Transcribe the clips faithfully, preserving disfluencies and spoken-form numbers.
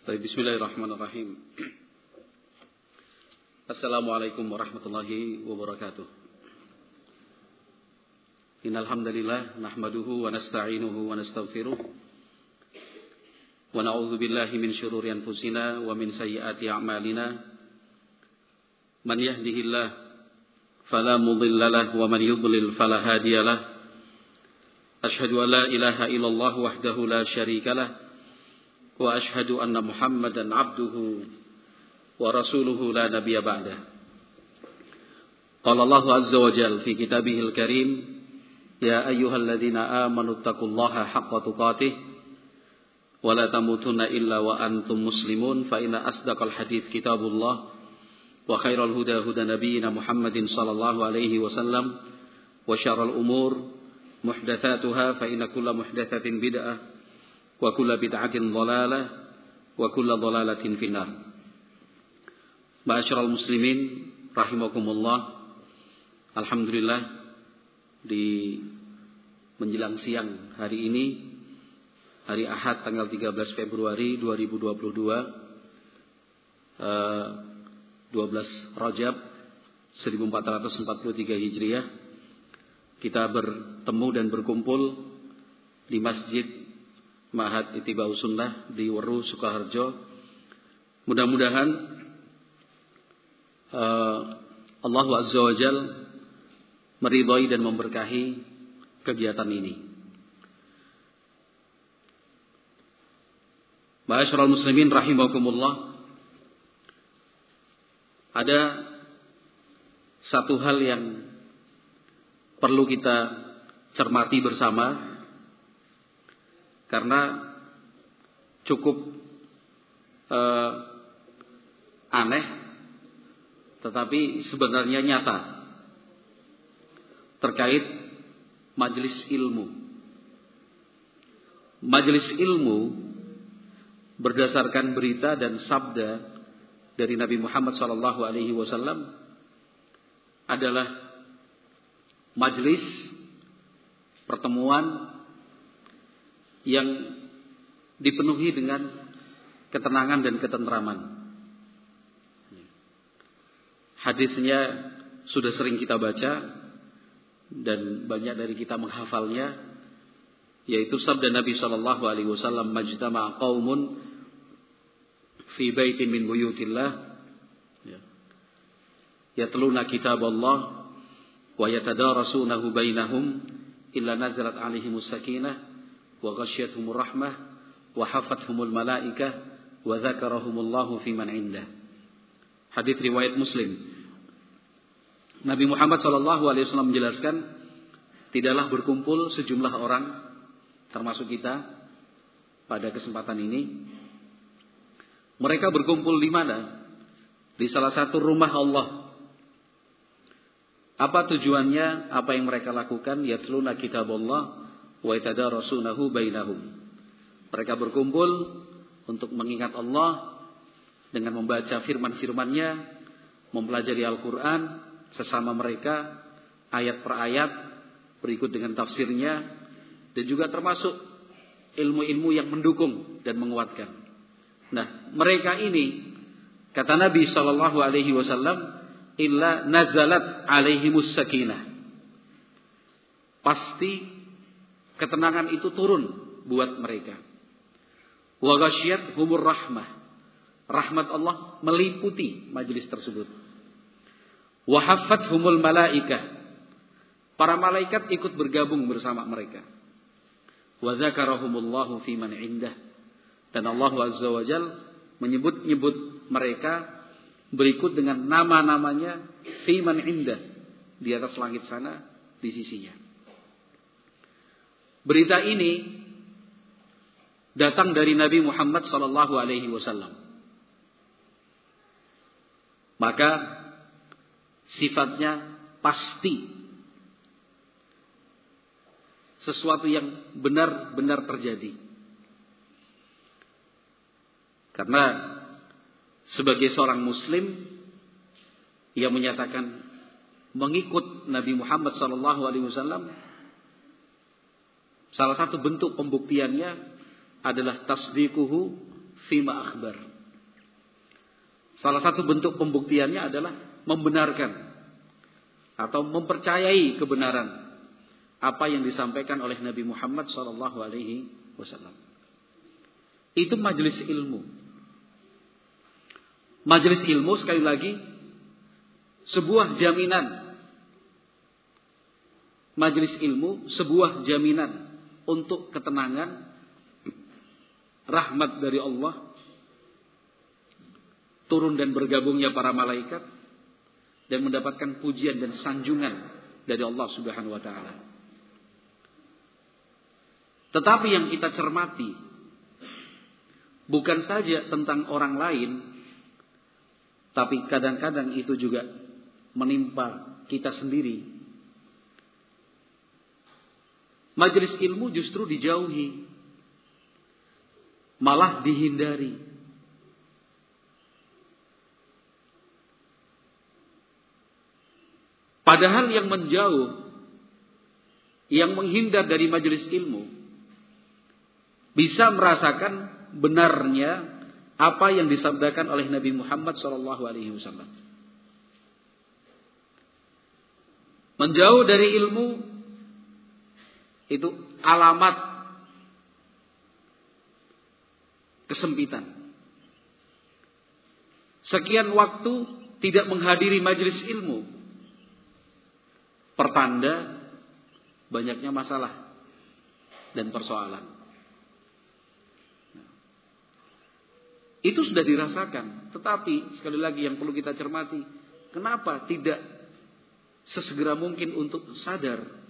Bismillahirrahmanirrahim. Assalamualaikum warahmatullahi wabarakatuh. Innal hamdalillah nahmaduhu wa nasta'inuhu wa nastaghfiruh wa na'udzu billahi min shururi anfusina wa min sayyiati a'malina. Man yahdihillah fala mudilla lahu wa man yudlil fala hadiya lahu. Asyhadu an la ilaha illallah wahdahu la syarika lahu wa ashhadu anna Muhammadan abduhu wa rasuluhu la nabiyya ba'dah. Qala Allah azza wa jalla fi kitabihil karim, ya ayyuhalladzina amanu taqullaha haqqa tuqatih wa la tamutunna illa wa antum muslimun, fa inna asdaqal hadits kitabullah wa khairal huda huda nabiyyina Muhammadin sallallahu alaihi wasallam wa syarrul umur muhdatsatuha fa inna kulla muhdatsatin bid'ah wa kullu bid'atin dhalalah wa kullu dhalalatin finnar. Ma'asyiral muslimin rahimakumullah. Alhamdulillah, di menjelang siang hari ini, hari Ahad tanggal tiga belas Februari dua ribu dua puluh dua, uh, dua belas Rajab seribu empat ratus empat puluh tiga Hijriah, kita bertemu dan berkumpul di Masjid Ma'had Ittiba'us Sunnah di Weru, Sukoharjo. Mudah-mudahan uh, Allah Azza wa Jal meridhai dan memberkahi kegiatan ini. Ma'asyiral muslimin rahimakumullah. Ada satu hal yang perlu kita cermati bersama, karena cukup eh, aneh, tetapi sebenarnya nyata, terkait majelis ilmu. Majelis ilmu berdasarkan berita dan sabda dari Nabi Muhammad shallallahu alaihi wasallam adalah majelis pertemuan yang dipenuhi dengan ketenangan dan ketentraman. Hadisnya sudah sering kita baca dan banyak dari kita menghafalnya, yaitu sabda Nabi sallallahu alaihi wasallam, majtama'a qaumun fi baitin min buyutillah yatluna kitaballah wa yatadarasunahu bainahum illa nazalat alaihimus sakinah wa ghasyiyatuhumur rahmah wa hafathumul malaikah wa dzakarahumullahu fiman indah. Hadis riwayat Muslim. Nabi Muhammad sallallahu alaihi wasallam menjelaskan, tidaklah berkumpul sejumlah orang termasuk kita pada kesempatan ini. Mereka berkumpul di mana? Di salah satu rumah Allah. Apa tujuannya? Apa yang mereka lakukan? Yatluna kitaballah wa yatadarasunahu bainahum. Mereka berkumpul untuk mengingat Allah dengan membaca firman-firman-Nya, mempelajari Al-Quran sesama mereka, ayat per ayat, berikut dengan tafsirnya, dan juga termasuk ilmu-ilmu yang mendukung dan menguatkan. Nah, mereka ini, kata Nabi sallallahu alaihi wasallam, illa nazalat alaihimus sakinah. Pasti ketenangan itu turun buat mereka. Wa ghasyiyatuhumur rahmah. Rahmat Allah meliputi majelis tersebut. Wa haffathumul malaikah. Para malaikat ikut bergabung bersama mereka. Wa dzakarahumullahu fiman indah. Dan Allah Azza wa Jalla menyebut-nyebut mereka berikut dengan nama-namanya fiman indah, di atas langit sana, di sisinya. Berita ini datang dari Nabi Muhammad sallallahu alaihi wasallam. Maka sifatnya pasti sesuatu yang benar-benar terjadi. Karena sebagai seorang muslim yang menyatakan mengikut Nabi Muhammad sallallahu alaihi wasallam, salah satu bentuk pembuktiannya adalah tasdiquhu fima akhbar. Salah satu bentuk pembuktiannya adalah membenarkan atau mempercayai kebenaran apa yang disampaikan oleh Nabi Muhammad sallallahu alaihi wasallam. Itu majelis ilmu. Majelis ilmu sekali lagi sebuah jaminan. Majelis ilmu sebuah jaminan untuk ketenangan, rahmat dari Allah, turun dan bergabungnya para malaikat, dan mendapatkan pujian dan sanjungan dari Allah Subhanahu wa taala. Tetapi yang kita cermati bukan saja tentang orang lain, tapi kadang-kadang itu juga menimpa kita sendiri. Majelis ilmu justru dijauhi, malah dihindari. Padahal yang menjauh, yang menghindar dari majelis ilmu, bisa merasakan benarnya apa yang disabdakan oleh Nabi Muhammad shallallahu alaihi wasallam. Menjauh dari ilmu itu alamat kesempitan. Sekian waktu tidak menghadiri majelis ilmu, pertanda banyaknya masalah dan persoalan. Nah, itu sudah dirasakan. Tetapi sekali lagi yang perlu kita cermati, kenapa tidak sesegera mungkin untuk sadar,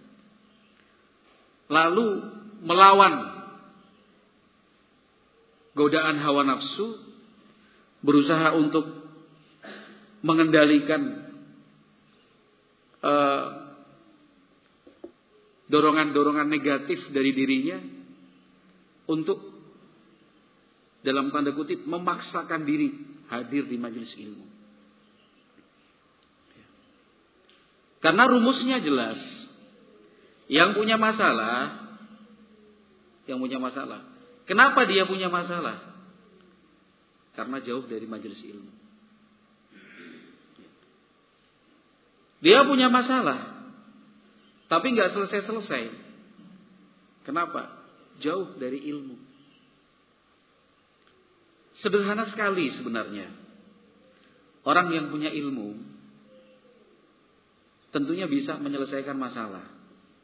lalu melawan godaan hawa nafsu, berusaha untuk mengendalikan uh, dorongan-dorongan negatif dari dirinya untuk dalam tanda kutip memaksakan diri hadir di majelis ilmu. Karena rumusnya jelas. Yang punya masalah, yang punya masalah. Kenapa dia punya masalah? Karena jauh dari majelis ilmu. Dia punya masalah, tapi nggak selesai-selesai. Kenapa? Jauh dari ilmu. Sederhana sekali sebenarnya. Orang yang punya ilmu tentunya bisa menyelesaikan masalah.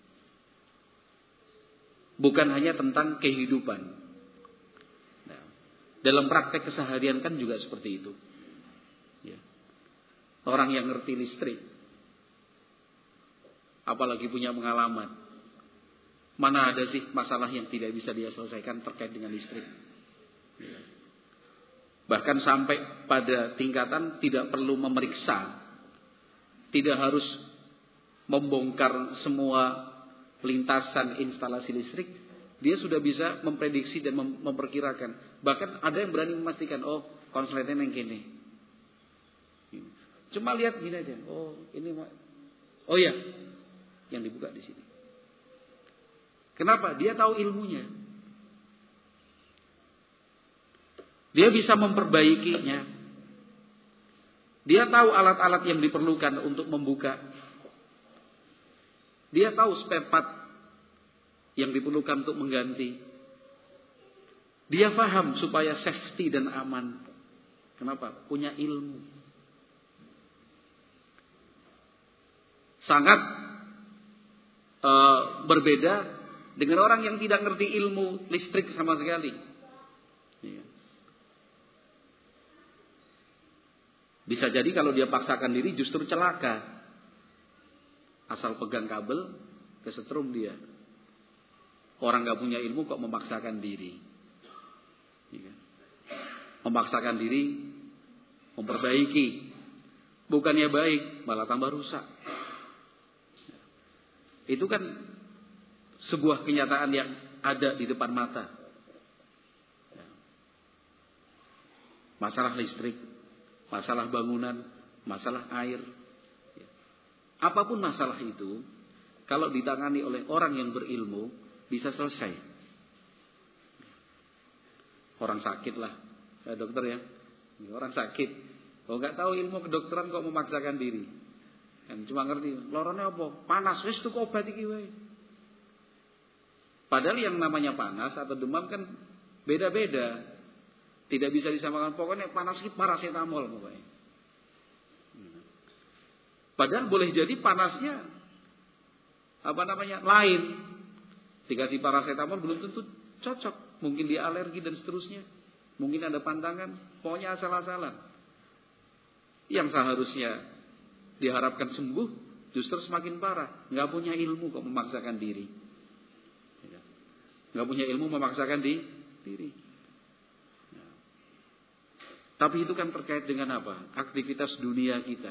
Bukan hanya tentang kehidupan. Nah, dalam praktek keseharian kan juga seperti itu. Ya. Orang yang ngerti listrik, apalagi punya pengalaman, mana ada sih masalah yang tidak bisa dia selesaikan terkait dengan listrik. Ya. Bahkan sampai pada tingkatan tidak perlu memeriksa, tidak harus membongkar semua lintasan instalasi listrik, dia sudah bisa memprediksi dan mem- memperkirakan. Bahkan ada yang berani memastikan, oh konsletnya yang gini. Cuma lihat gini aja, oh ini, oh ya, yang dibuka di sini. Kenapa? Dia tahu ilmunya. Dia bisa memperbaikinya. Dia tahu alat-alat yang diperlukan untuk membuka. Dia tahu spare part yang diperlukan untuk mengganti. Dia paham supaya safety dan aman. Kenapa? Punya ilmu. Sangat uh, berbeda dengan orang yang tidak ngerti ilmu listrik sama sekali. Ya. Bisa jadi kalau dia paksakan diri justru celaka. Asal pegang kabel, kesetrum dia. Orang gak punya ilmu kok memaksakan diri. Memaksakan diri, memperbaiki. Bukannya baik, malah tambah rusak. Itu kan sebuah kenyataan yang ada di depan mata. Masalah listrik, masalah bangunan, masalah air. Apapun masalah itu, kalau ditangani oleh orang yang berilmu, bisa selesai. Orang sakit lah, ya dokter ya. Orang sakit. Kalau nggak tahu ilmu kedokteran kok memaksakan diri. Kan cuma ngerti, lorone apa? Panas wis tuku obat iki wae. Padahal yang namanya panas atau demam kan beda-beda. Tidak bisa disamakan. Pokoknya panas itu parasetamol pokoknya. Padahal boleh jadi panasnya apa namanya lain. Dikasih parasetamol belum tentu cocok. Mungkin dia alergi dan seterusnya. Mungkin ada pantangan. Pokoknya asal-asalan. Yang seharusnya diharapkan sembuh justru semakin parah. Nggak punya ilmu kok memaksakan diri. Nggak punya ilmu memaksakan di, diri. Tapi itu kan terkait dengan apa? Aktivitas dunia kita.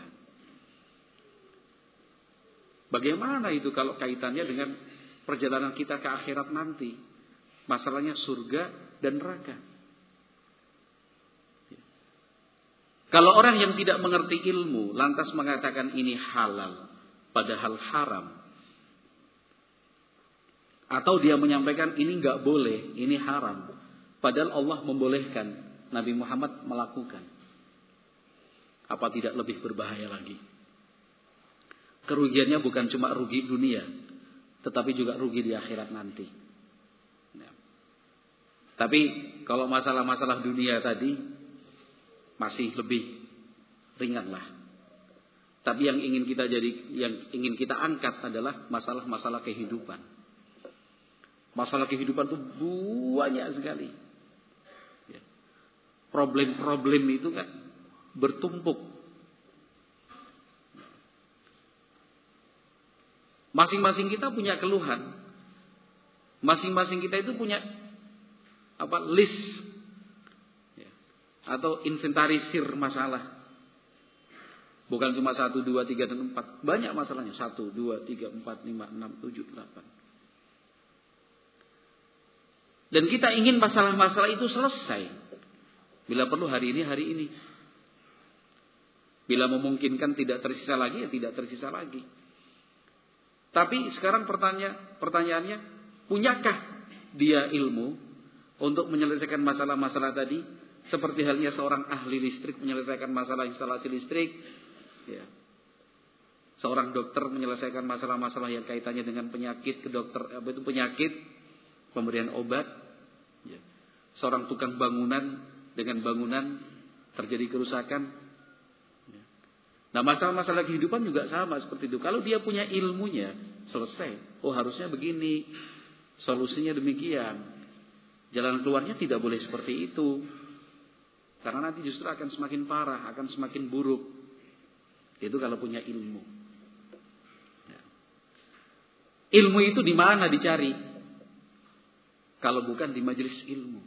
Bagaimana itu kalau kaitannya dengan perjalanan kita ke akhirat nanti? Masalahnya surga dan neraka. Kalau orang yang tidak mengerti ilmu lantas mengatakan ini halal padahal haram, atau dia menyampaikan ini enggak boleh, ini haram padahal Allah membolehkan, Nabi Muhammad melakukan, apa tidak lebih berbahaya lagi? Kerugiannya bukan cuma rugi dunia, tetapi juga rugi di akhirat nanti. Nah. Tapi kalau masalah-masalah dunia tadi masih lebih ringan lah. Tapi yang ingin kita jadi, yang ingin kita angkat adalah masalah-masalah kehidupan. Masalah kehidupan itu banyak sekali. Problem-problem itu kan bertumpuk. Masing-masing kita punya keluhan. Masing-masing kita itu punya apa list atau inventarisir masalah. Bukan cuma satu, dua, tiga, dan empat. Banyak masalahnya. Satu, dua, tiga, empat, lima, enam, tujuh, delapan. Dan kita ingin masalah-masalah itu selesai. Bila perlu hari ini, hari ini. Bila memungkinkan tidak tersisa lagi, ya tidak tersisa lagi. Tapi sekarang pertanya, pertanyaannya, punyakah dia ilmu untuk menyelesaikan masalah-masalah tadi? Seperti halnya seorang ahli listrik menyelesaikan masalah instalasi listrik, ya. Seorang dokter menyelesaikan masalah-masalah yang kaitannya dengan penyakit ke dokter, apa itu penyakit, pemberian obat. Ya. Seorang tukang bangunan dengan bangunan terjadi kerusakan. Ya. Nah masalah-masalah kehidupan juga sama seperti itu. Kalau dia punya ilmunya selesai, oh harusnya begini, solusinya demikian. Jalan keluarnya tidak boleh seperti itu. Karena nanti justru akan semakin parah, akan semakin buruk. Itu kalau punya ilmu. Ya. Ilmu itu di mana dicari? Kalau bukan di majelis ilmu.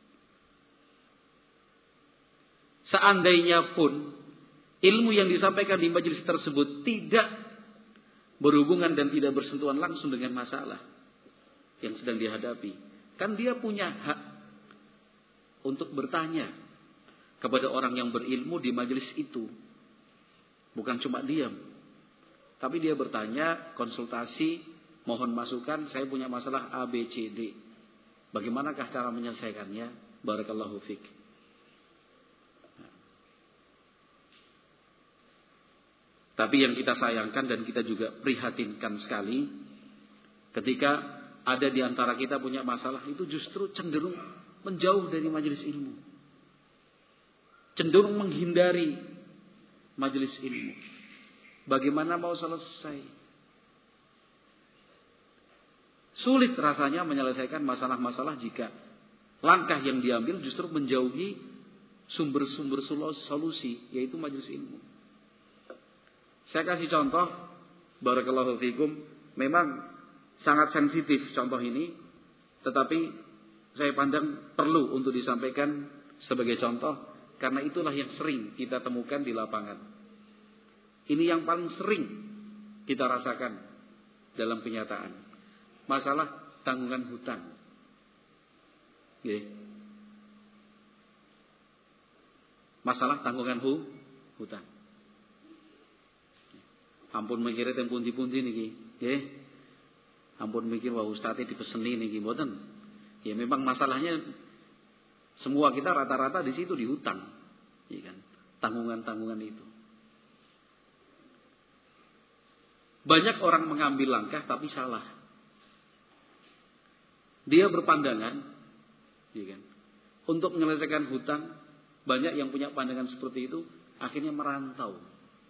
Seandainya pun ilmu yang disampaikan di majelis tersebut tidak berhubungan dan tidak bersentuhan langsung dengan masalah yang sedang dihadapi, kan dia punya hak untuk bertanya kepada orang yang berilmu di majelis itu. Bukan cuma diam. Tapi dia bertanya, konsultasi, mohon masukan, saya punya masalah A, B, C, D. Bagaimanakah cara menyelesaikannya? Barakallahu fiik. Tapi yang kita sayangkan dan kita juga prihatinkan sekali, ketika ada di antara kita punya masalah, itu justru cenderung menjauh dari majelis ilmu. Cenderung menghindari majelis ilmu. Bagaimana mau selesai? Sulit rasanya menyelesaikan masalah-masalah jika langkah yang diambil justru menjauhi sumber-sumber solusi, yaitu majelis ilmu. Saya kasih contoh, barakallahu fikum, memang sangat sensitif contoh ini, tetapi saya pandang perlu untuk disampaikan sebagai contoh. Karena itulah yang sering kita temukan di lapangan. Ini yang paling sering kita rasakan dalam kenyataan. Masalah tanggungan hutang. Oke. Masalah tanggungan hu, hutang. Ampun mikire teng pundi-pundi niki, nggih. Ampun mikir wah ustaz dipeseni niki mboten. Ya memang masalahnya Semua kita rata-rata di situ dihutang, ya kan? Tanggungan-tanggungan itu. Banyak orang mengambil langkah tapi salah. Dia berpandangan, ya kan? Untuk menyelesaikan hutang, banyak yang punya pandangan seperti itu, akhirnya merantau.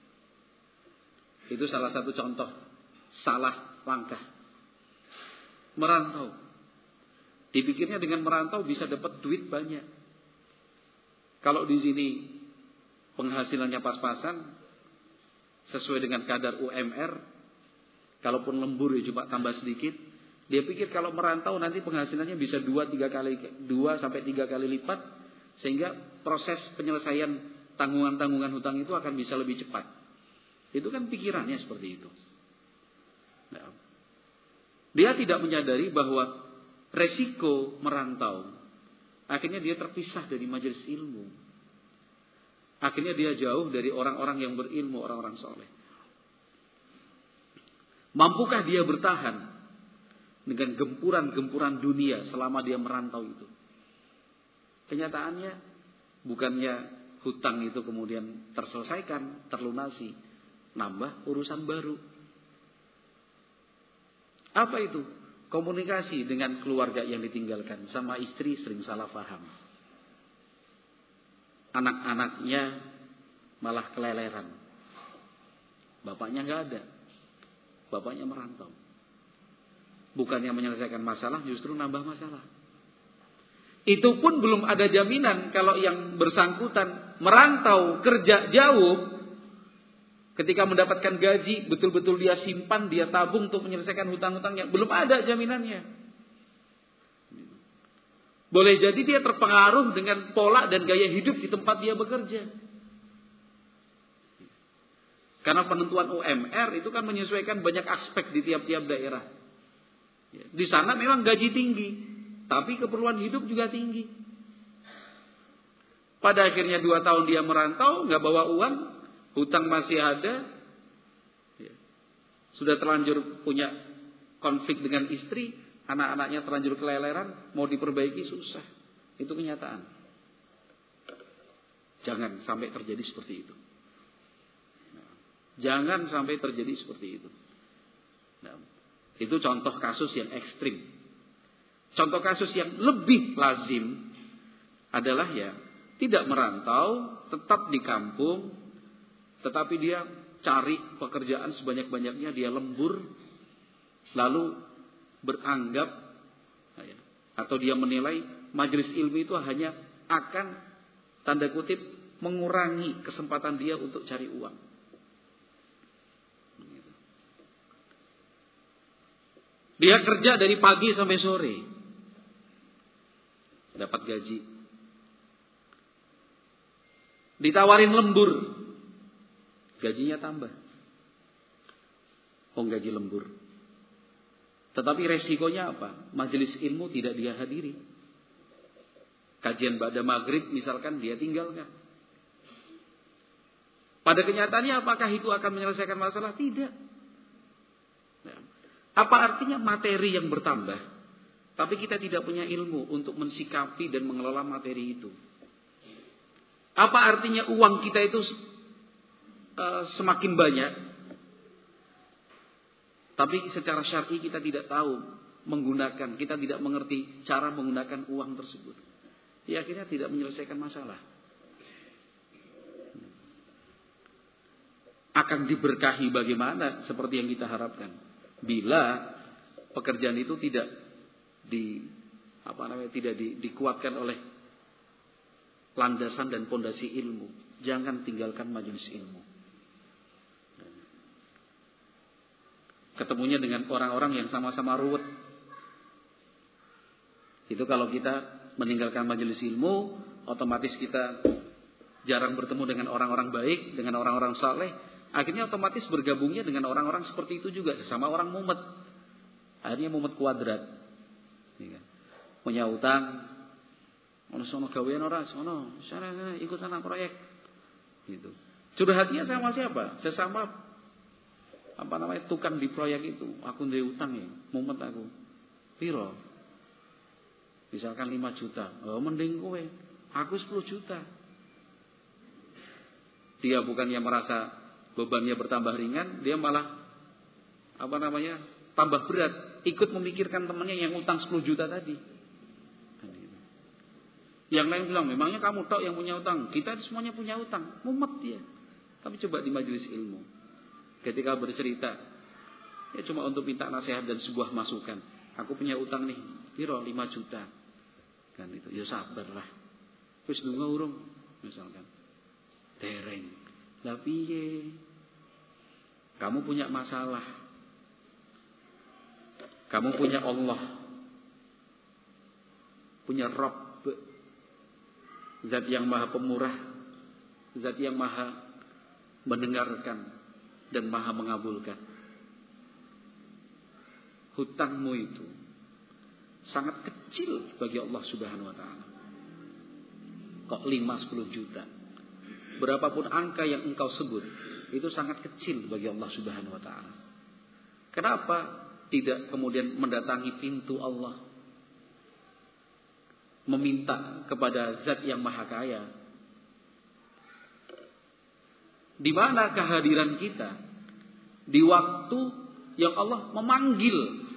Itu salah satu contoh salah langkah. Merantau. Dipikirnya dengan merantau bisa dapat duit banyak. Kalau di sini penghasilannya pas-pasan, sesuai dengan kadar U M R, kalaupun lembur ya cuma tambah sedikit, dia pikir kalau merantau nanti penghasilannya bisa dua tiga kali dua sampai tiga kali lipat, sehingga proses penyelesaian tanggungan-tanggungan hutang itu akan bisa lebih cepat. Itu kan pikirannya seperti itu. Nah, dia tidak menyadari bahwa resiko merantau, akhirnya dia terpisah dari majelis ilmu. Akhirnya dia jauh dari orang-orang yang berilmu, orang-orang soleh. Mampukah dia bertahan dengan gempuran-gempuran dunia selama dia merantau itu? Kenyataannya bukannya hutang itu kemudian terselesaikan, terlunasi, nambah urusan baru. Apa itu? Komunikasi dengan keluarga yang ditinggalkan, sama istri sering salah paham. Anak-anaknya malah keleleran. Bapaknya nggak ada. Bapaknya merantau. Bukannya menyelesaikan masalah, justru nambah masalah. Itu pun belum ada jaminan kalau yang bersangkutan merantau kerja jauh, ketika mendapatkan gaji, betul-betul dia simpan, dia tabung untuk menyelesaikan hutang-hutangnya. Belum ada jaminannya. Boleh jadi dia terpengaruh dengan pola dan gaya hidup di tempat dia bekerja. Karena penentuan U M R itu kan menyesuaikan banyak aspek di tiap-tiap daerah. Di sana memang gaji tinggi, tapi keperluan hidup juga tinggi. Pada akhirnya dua tahun dia merantau, nggak bawa uang, hutang masih ada, sudah terlanjur punya konflik dengan istri, anak-anaknya terlanjur keleleran, mau diperbaiki susah. Itu kenyataan. Jangan sampai terjadi seperti itu. Jangan sampai terjadi seperti itu. Nah, itu contoh kasus yang ekstrim. Contoh kasus yang lebih lazim adalah ya tidak merantau, tetap di kampung, tetapi dia cari pekerjaan sebanyak-banyaknya, dia lembur, lalu beranggap atau dia menilai majelis ilmu itu hanya akan tanda kutip mengurangi kesempatan dia untuk cari uang. Dia kerja dari pagi sampai sore, dapat gaji. Ditawarin lembur, gajinya tambah. Oh, gaji lembur. Tetapi resikonya apa? Majelis ilmu tidak dia hadiri. Kajian ba'da maghrib misalkan dia tinggalkan. Pada kenyataannya apakah itu akan menyelesaikan masalah? Tidak. Apa artinya materi yang bertambah, tapi kita tidak punya ilmu untuk mensikapi dan mengelola materi itu? Apa artinya uang kita itu uh, semakin banyak, tapi secara syar'i kita tidak tahu menggunakan, kita tidak mengerti cara menggunakan uang tersebut? Ya akhirnya tidak menyelesaikan masalah. Akan diberkahi bagaimana seperti yang kita harapkan? Bila pekerjaan itu tidak di apa namanya tidak di, dikuatkan oleh landasan dan pondasi ilmu, jangan tinggalkan majelis ilmu. Ketemunya dengan orang-orang yang sama-sama ruwet. Itu kalau kita meninggalkan majelis ilmu, otomatis kita jarang bertemu dengan orang-orang baik, dengan orang-orang saleh. Akhirnya otomatis bergabungnya dengan orang-orang seperti itu juga, sesama orang mumet. Akhirnya mumet kuadrat. Punya utang, ono sono gawean ora, sono, sana sana ikut sana proyek. Gitu. Curhatnya sama siapa? Sesama apa namanya tukang di proyek itu. Aku ndek utang ya, mumet aku. Piro? Misalkan lima juta. Oh, mending kowe. Aku sepuluh juta. Dia bukannya merasa bebannya bertambah ringan, dia malah apa namanya? tambah berat, ikut memikirkan temannya yang utang sepuluh juta tadi. Yang lain bilang, memangnya kamu tok yang punya utang? Kita semuanya punya utang. Mumet dia. Tapi coba di majelis ilmu, ketika bercerita, ya cuma untuk minta nasihat dan sebuah masukan. Aku punya utang nih, piro lima juta. Kan itu, ya sabarlah. Wis ndonga urung, misalkan. Dereng. Lah piye? Kamu punya masalah. Kamu punya Allah. Punya Rabb. Zat yang maha pemurah. Zat yang maha mendengarkan dan maha mengabulkan. Hutangmu itu sangat kecil bagi Allah Subhanahu wa taala. Kok lima sepuluh juta? Berapapun angka yang engkau sebut, itu sangat kecil bagi Allah Subhanahu wa taala. Kenapa tidak kemudian mendatangi pintu Allah, meminta kepada Zat yang Maha Kaya? Di mana kehadiran kita di waktu yang Allah memanggil,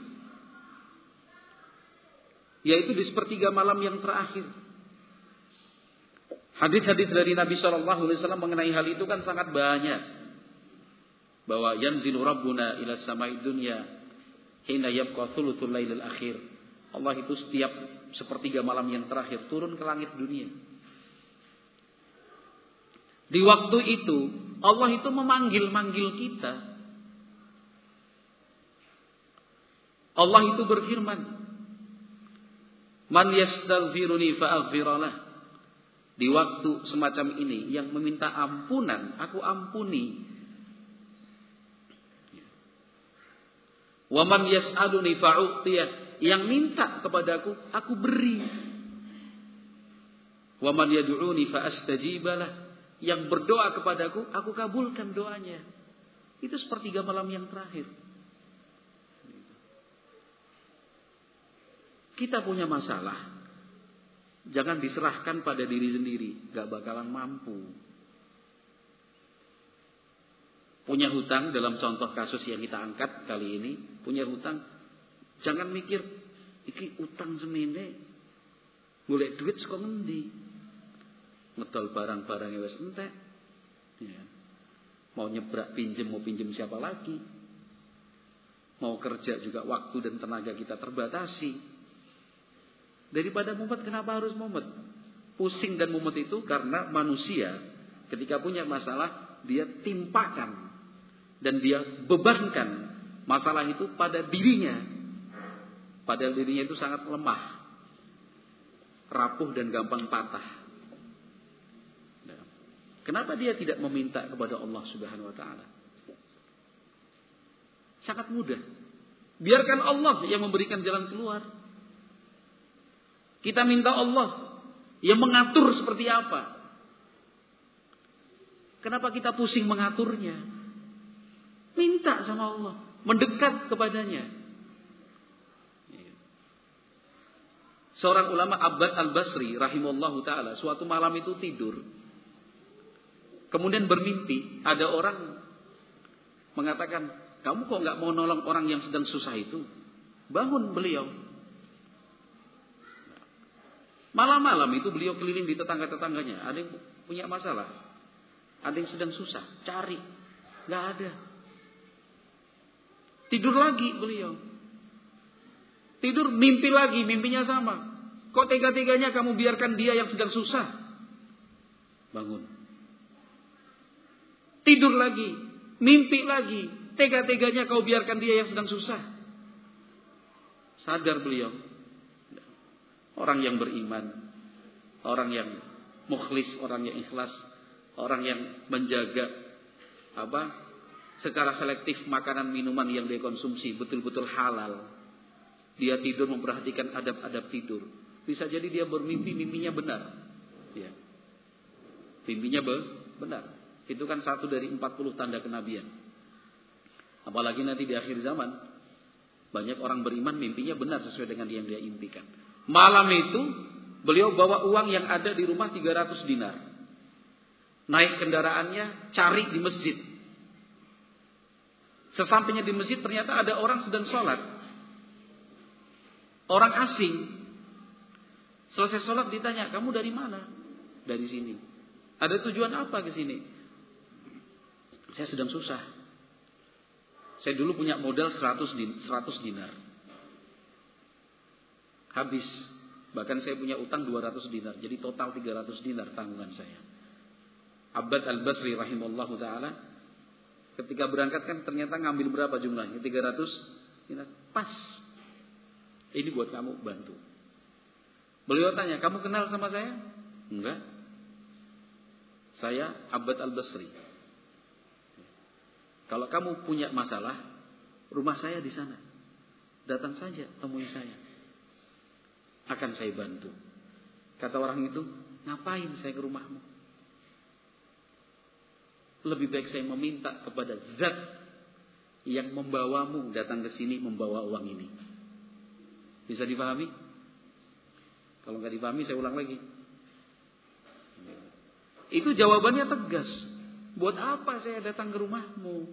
yaitu di sepertiga malam yang terakhir. Hadis-hadis dari Nabi shallallahu alaihi wasallam mengenai hal itu kan sangat banyak. Bahwa yanzilu rabbuna ila samai dunya hina yabqa thuluthul lailil akhir. Allah itu setiap sepertiga malam yang terakhir turun ke langit dunia. Di waktu itu Allah itu memanggil-manggil kita. Allah itu berfirman, "Man yastaghfiruni fa'aghfiralah." Di waktu semacam ini, yang meminta ampunan, aku ampuni. Wa man yas'aluni fa'u'tiyah. Yang minta kepadaku, aku beri. Wa man yad'uni fa'astajibalah. Yang berdoa kepadaku, aku kabulkan doanya. Itu sepertiga malam yang terakhir. Kita punya masalah, jangan diserahkan pada diri sendiri, gak bakalan mampu. Punya hutang, dalam contoh kasus yang kita angkat kali ini, punya hutang, jangan mikir iki utang semene, golek duit saka ngendi, ngedol barang-barangnya wis entek, ya. Mau nyebrak pinjem, mau pinjem siapa lagi, mau kerja juga waktu dan tenaga kita terbatasi. Daripada mumet, kenapa harus mumet? Pusing dan mumet itu karena manusia ketika punya masalah, dia timpakan dan dia bebankan masalah itu pada dirinya. Padahal dirinya itu sangat lemah, rapuh dan gampang patah. Kenapa dia tidak meminta kepada Allah Subhanahu wa taala? Sangat mudah. Biarkan Allah yang memberikan jalan keluar. Kita minta Allah yang mengatur seperti apa. Kenapa kita pusing mengaturnya? Minta sama Allah, mendekat kepadanya. Seorang ulama Abbad al-Basri rahimahullahu ta'ala, suatu malam itu tidur. Kemudian bermimpi, ada orang mengatakan, kamu kok gak mau nolong orang yang sedang susah itu? Bangun beliau. Malam-malam itu beliau keliling di tetangga-tetangganya. Ada yang punya masalah, ada yang sedang susah, cari, gak ada. Tidur lagi beliau. Tidur, mimpi lagi, mimpinya sama. Kok tega-teganya kamu biarkan dia yang sedang susah? Bangun. Tidur lagi, mimpi lagi, tega-teganya kau biarkan dia yang sedang susah. Sadar beliau. Orang yang beriman, orang yang mukhlis, orang yang ikhlas, orang yang menjaga apa? Secara selektif makanan minuman yang dia konsumsi betul-betul halal. Dia tidur memperhatikan adab-adab tidur. Bisa jadi dia bermimpi, mimpinya benar. Ya. Mimpinya benar. Itu kan satu dari empat puluh tanda kenabian. Apalagi nanti di akhir zaman, banyak orang beriman mimpinya benar sesuai dengan yang dia impikan. Malam itu Beliau bawa uang yang ada di rumah tiga ratus dinar. Naik kendaraannya, cari di masjid. Sesampainya di masjid ternyata ada orang sedang sholat. Orang asing. Selesai sholat ditanya, kamu dari mana? Dari sini. Ada tujuan apa ke sini? Saya sedang susah. Saya dulu punya modal seratus dinar. Habis. Bahkan saya punya utang dua ratus dinar. Jadi total tiga ratus dinar tanggungan saya. Abbad al-Basri rahimahullahu ta'ala. Ketika berangkat kan ternyata ngambil berapa jumlahnya? tiga ratus dinar. Pas. Ini buat kamu, bantu. Beliau tanya, kamu kenal sama saya? Enggak. Saya Abbad al-Basri. Kalau kamu punya masalah, rumah saya di sana. Datang saja, temui saya. Akan saya bantu. Kata orang itu, ngapain saya ke rumahmu? Lebih baik saya meminta kepada zat yang membawamu datang ke sini membawa uang ini. Bisa dipahami? Kalau nggak dipahami saya ulang lagi. Itu jawabannya tegas. Buat apa saya datang ke rumahmu?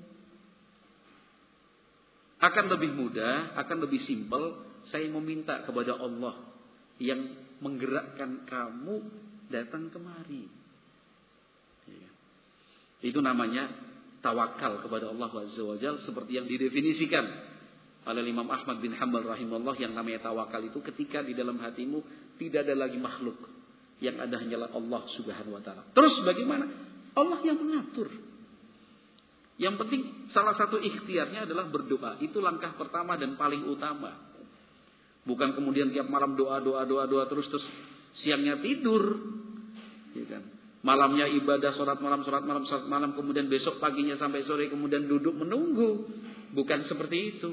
Akan lebih mudah, akan lebih simpel saya meminta kepada Allah yang menggerakkan kamu datang kemari. Itu namanya tawakal kepada Allah Azza wa Jalla, seperti yang didefinisikan oleh Imam Ahmad bin Hanbal rahimahullah. Yang namanya tawakal itu ketika di dalam hatimu tidak ada lagi makhluk, yang ada hanyalah Allah Subhanahu wa taala. Terus bagaimana? Allah yang mengatur. Yang penting salah satu ikhtiarnya adalah berdoa. Itu langkah pertama dan paling utama. Bukan kemudian tiap malam doa, doa, doa, doa terus terus siangnya tidur, ya kan? Malamnya ibadah, sholat malam, sholat malam, sholat malam, kemudian besok paginya sampai sore kemudian duduk menunggu. Bukan seperti itu.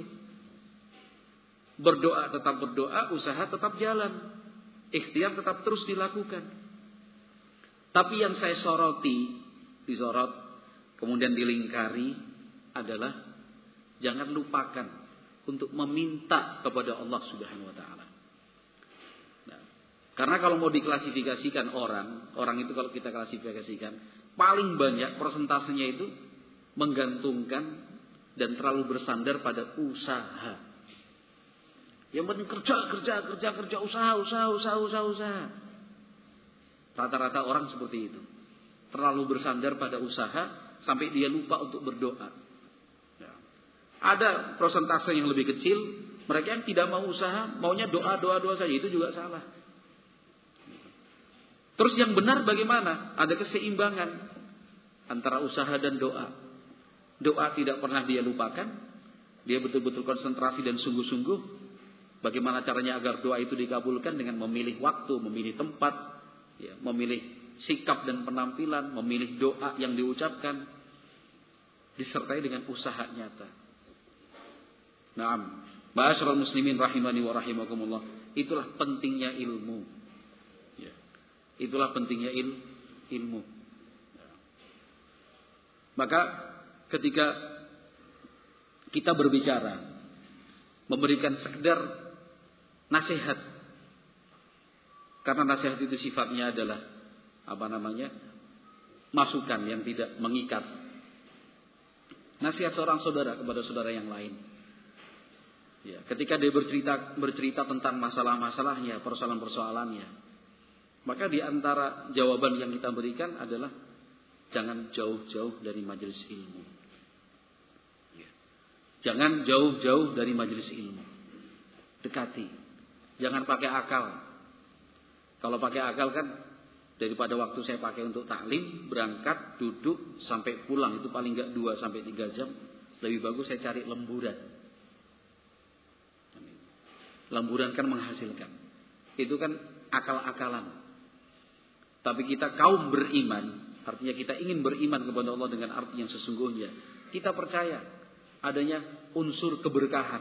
Berdoa tetap berdoa, usaha tetap jalan, ikhtiar tetap terus dilakukan. Tapi yang saya soroti, disorot, kemudian dilingkari adalah jangan lupakan untuk meminta kepada Allah Subhanahu wa taala. Nah, karena kalau mau diklasifikasikan orang, orang itu kalau kita klasifikasikan, paling banyak persentasenya itu menggantungkan dan terlalu bersandar pada usaha. Yang penting kerja, kerja, kerja, kerja, usaha, usaha, usaha, usaha, usaha. Rata-rata orang seperti itu. Terlalu bersandar pada usaha sampai dia lupa untuk berdoa. Ada persentase yang lebih kecil, mereka yang tidak mau usaha, maunya doa, doa, doa saja, itu juga salah. Terus yang benar bagaimana? Ada keseimbangan antara usaha dan doa. Doa tidak pernah dia lupakan, dia betul-betul konsentrasi dan sungguh-sungguh. Bagaimana caranya agar doa itu dikabulkan? Dengan memilih waktu, memilih tempat, ya, memilih sikap dan penampilan, memilih doa yang diucapkan, disertai dengan usaha nyata. Naam, ma'asyiral muslimin rahimani wa rahimakumullah. Itulah pentingnya ilmu. Ya. Itulah pentingnya il, ilmu. Ya. Maka ketika kita berbicara, memberikan sekedar nasihat, karena nasihat itu sifatnya adalah apa namanya, masukan yang tidak mengikat. Nasihat seorang saudara kepada saudara yang lain. Ya, ketika dia bercerita bercerita tentang masalah-masalahnya, persoalan-persoalannya, maka di antara jawaban yang kita berikan adalah jangan jauh-jauh dari majelis ilmu. Ya. Jangan jauh-jauh dari majelis ilmu. Dekati. Jangan pakai akal. Kalau pakai akal kan daripada waktu saya pakai untuk taklim, berangkat, duduk sampai pulang itu paling enggak dua sampai tiga jam. Lebih bagus saya cari lemburan. Lemburan kan menghasilkan. Itu kan akal-akalan. Tapi kita kaum beriman, artinya kita ingin beriman kepada Allah dengan arti yang sesungguhnya. Kita percaya adanya unsur keberkahan.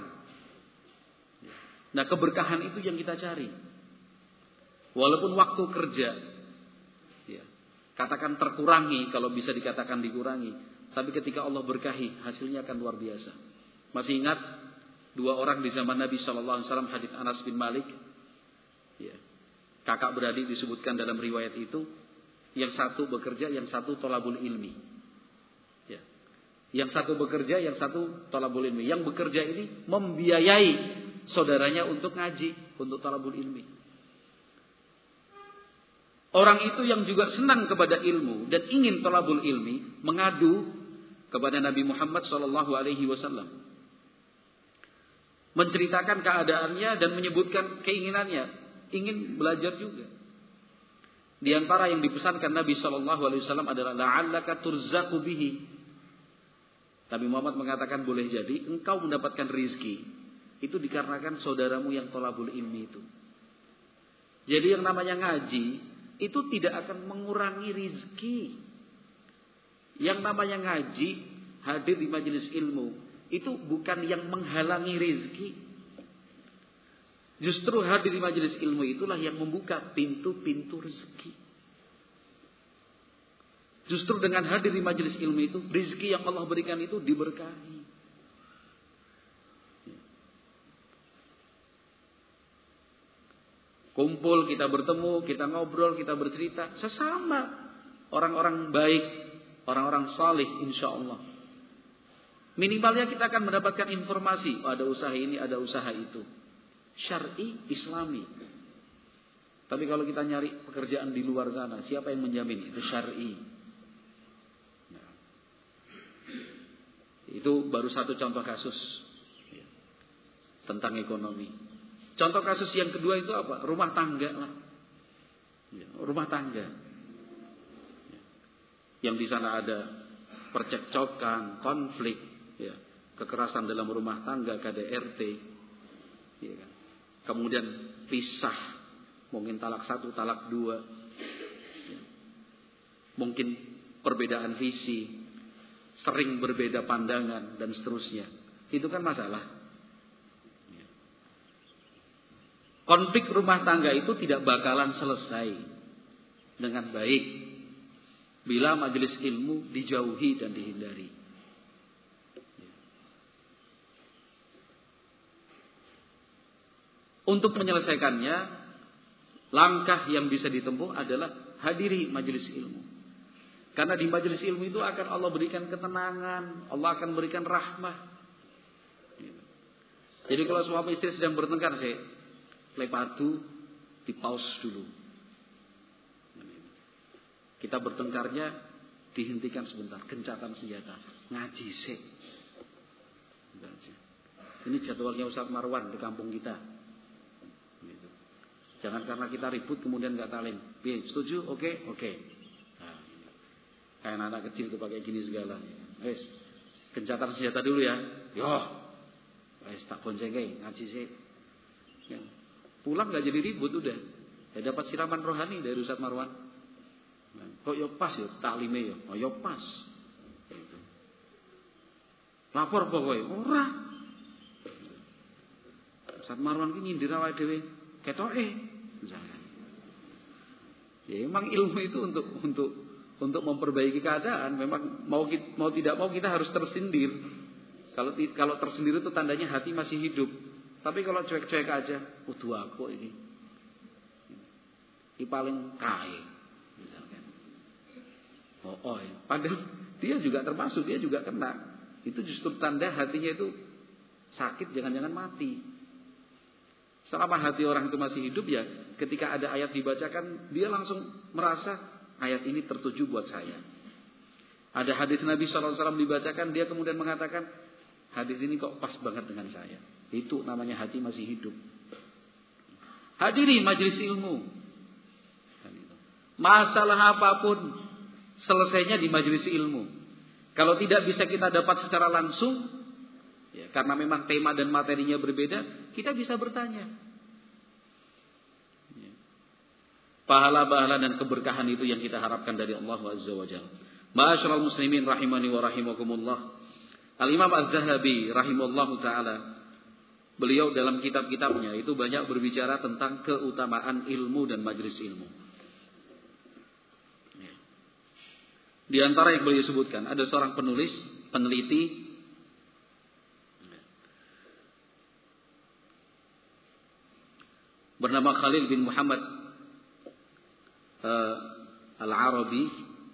Nah, keberkahan itu yang kita cari. Walaupun waktu kerja, ya, katakan terkurangi, kalau bisa dikatakan dikurangi. Tapi ketika Allah berkahi, hasilnya akan luar biasa. Masih ingat dua orang di zaman Nabi shallallahu alaihi wasallam, hadits Anas bin Malik. Ya. Kakak beradik disebutkan dalam riwayat itu, yang satu bekerja, yang satu thalabul ilmi. Ya. Yang satu bekerja, yang satu thalabul ilmi. Yang bekerja ini membiayai saudaranya untuk ngaji, untuk thalabul ilmi. Orang itu yang juga senang kepada ilmu dan ingin thalabul ilmi, mengadu kepada Nabi Muhammad shallallahu alaihi wasallam, menceritakan keadaannya dan menyebutkan keinginannya, ingin belajar juga. Di antara yang dipesankan Nabi shallallahu alaihi wasallam adalah la'allaka turzaqu bihi. Nabi Muhammad mengatakan boleh jadi engkau mendapatkan rizki itu dikarenakan saudaramu yang thalabul ilmi itu. Jadi yang namanya ngaji itu tidak akan mengurangi rizki. Yang namanya ngaji, hadir di majelis ilmu, itu bukan yang menghalangi rizki. Justru hadir di majelis ilmu itulah yang membuka pintu-pintu rezeki. Justru dengan hadir di majelis ilmu itu, rizki yang Allah berikan itu diberkahi. Kumpul, kita bertemu, kita ngobrol, kita bercerita sesama orang-orang baik, orang-orang salih, insya Allah. Minimalnya kita akan mendapatkan informasi, oh, ada usaha ini, ada usaha itu, syar'i, islami. Tapi kalau kita nyari pekerjaan di luar sana, siapa yang menjamin itu syar'i? Nah, itu baru satu contoh kasus ya, tentang ekonomi. Contoh kasus yang kedua itu apa? Rumah tangga lah, ya, rumah tangga. Yang di sana ada percekcokan, konflik, ya, kekerasan dalam rumah tangga, K D R T, ya kan? Kemudian pisah, mungkin talak satu, talak dua, ya. Mungkin perbedaan visi, sering berbeda pandangan dan seterusnya. Itu kan masalah. Ya. Konflik rumah tangga itu tidak bakalan selesai dengan baik bila majelis ilmu dijauhi dan dihindari. Untuk menyelesaikannya, langkah yang bisa ditempuh adalah hadiri majelis ilmu. Karena di majelis ilmu itu akan Allah berikan ketenangan, Allah akan berikan rahmah. Jadi kalau suami istri sedang bertengkar, saya lepadu, di pause dulu. Kita bertengkarnya dihentikan sebentar, gencatan senjata, ngaji sih. Ini jadwalnya Ustaz Marwan di kampung kita. Gitu. Jangan karena kita ribut kemudian nggak talim. Oke, setuju? Oke, oke. Nah, kayak anak kecil tuh pakai gini segala. Wes, gencatan senjata dulu ya. Yo, wes tak boncengin, ngaji sih. Ya. Pulang nggak jadi ribut udah. Ya dapat siraman rohani dari Ustaz Marwan. Kok yo pas yo taklime yo. Oh yo pas. Gitu. Lapor pokoknya ora. Ustaz Marwan ki nyindir awake dhewe ketoke misalnya. Ya memang ilmu itu untuk untuk untuk memperbaiki keadaan, memang mau mau tidak mau kita harus tersindir. Kalau kalau tersindir itu tandanya hati masih hidup. Tapi kalau cuek-cuek aja, kudu aku ini. Ini paling kae. Oh, oh ya. Padahal dia juga termasuk, dia juga kena. Itu justru tanda hatinya itu sakit, jangan-jangan mati. Selama hati orang itu masih hidup ya, ketika ada ayat dibacakan, dia langsung merasa ayat ini tertuju buat saya. Ada hadis Nabi shallallahu alaihi wasallam dibacakan, dia kemudian mengatakan, hadis ini kok pas banget dengan saya. Itu namanya hati masih hidup. Hadiri majelis ilmu. Masalah apapun selesainya di majelis ilmu. Kalau tidak bisa kita dapat secara langsung, ya, karena memang tema dan materinya berbeda, kita bisa bertanya. Ya. Pahala-pahala dan keberkahan itu yang kita harapkan dari Allah Azza wa Jalla. Ma'asyiral muslimin rahimani wa rahimakumullah. Al-Imam Az-Zahabi rahimallahu taala, beliau dalam kitab-kitabnya itu banyak berbicara tentang keutamaan ilmu dan majelis ilmu. Di antara yang beliau sebutkan, ada seorang penulis, peneliti, bernama Khalil bin Muhammad uh, Al-Arabi.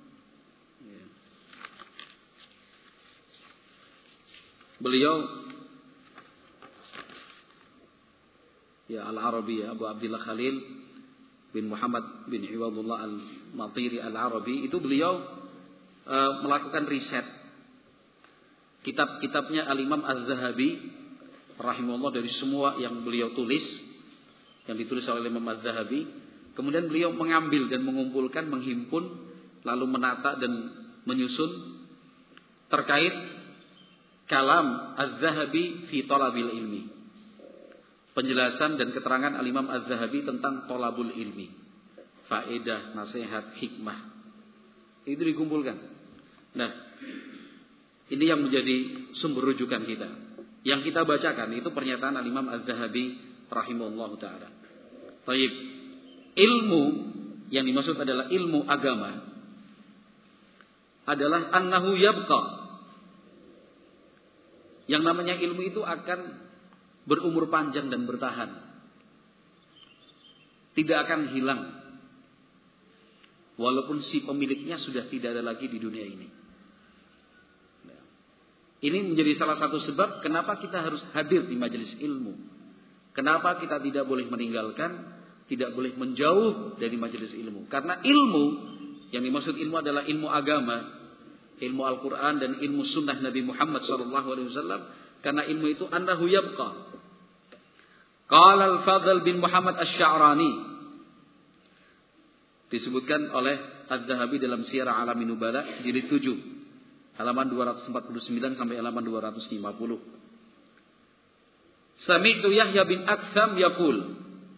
Beliau ya Al-Arabi ya Abu Abdullah Khalil bin Muhammad bin Iwadullah Al-Matiri Al-Arabi itu beliau uh, melakukan riset kitab-kitabnya Al-Imam Az-Zahabi rahimahullah, dari semua yang beliau tulis, yang ditulis oleh Imam Az-Zahabi, kemudian beliau mengambil dan mengumpulkan, menghimpun, lalu menata dan menyusun terkait kalam Az-Zahabi fi talabil ilmi, penjelasan dan keterangan Al-Imam Az-Zahabi tentang talabul ilmi, faedah, nasihat, hikmah, itu dikumpulkan. Nah, ini yang menjadi sumber rujukan kita. Yang kita bacakan itu pernyataan Al-Imam Az-Zahabi rahimahullah ta'ala. Baik, ilmu yang dimaksud adalah ilmu agama adalah annahu yabqa. Yang namanya ilmu itu akan berumur panjang dan bertahan, tidak akan hilang walaupun si pemiliknya sudah tidak ada lagi di dunia ini. Ini menjadi salah satu sebab kenapa kita harus hadir di majelis ilmu. Kenapa kita tidak boleh meninggalkan, tidak boleh menjauh dari majelis ilmu. Karena ilmu, yang dimaksud ilmu adalah ilmu agama, ilmu Al-Quran dan ilmu sunnah Nabi Muhammad shallallahu alaihi wasallam. Karena ilmu itu annahu yabqa. Qala Al-Fadl bin Muhammad Asy-Sya'rani, disebutkan oleh Az-Zahabi dalam Syiar A'lamin Nubala jilid tujuh. Halaman dua ratus empat puluh sembilan sampai halaman dua ratus lima puluh. Sami'tu Yahya bin Aktham yaqul.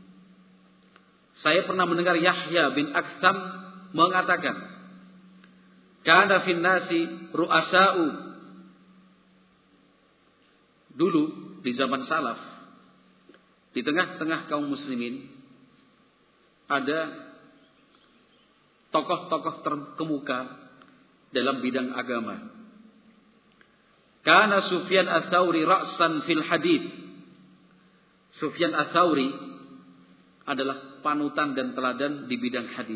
Saya pernah mendengar Yahya bin Aktham mengatakan, kana fin nasi ru'asa'u. Dulu di zaman salaf, di tengah-tengah kaum muslimin ada tokoh-tokoh terkemuka dalam bidang agama. Kana Sufyan Ats-Tsauri ra'san fil hadits. Sufyan Ats-Tsauri adalah panutan dan teladan di bidang hadis.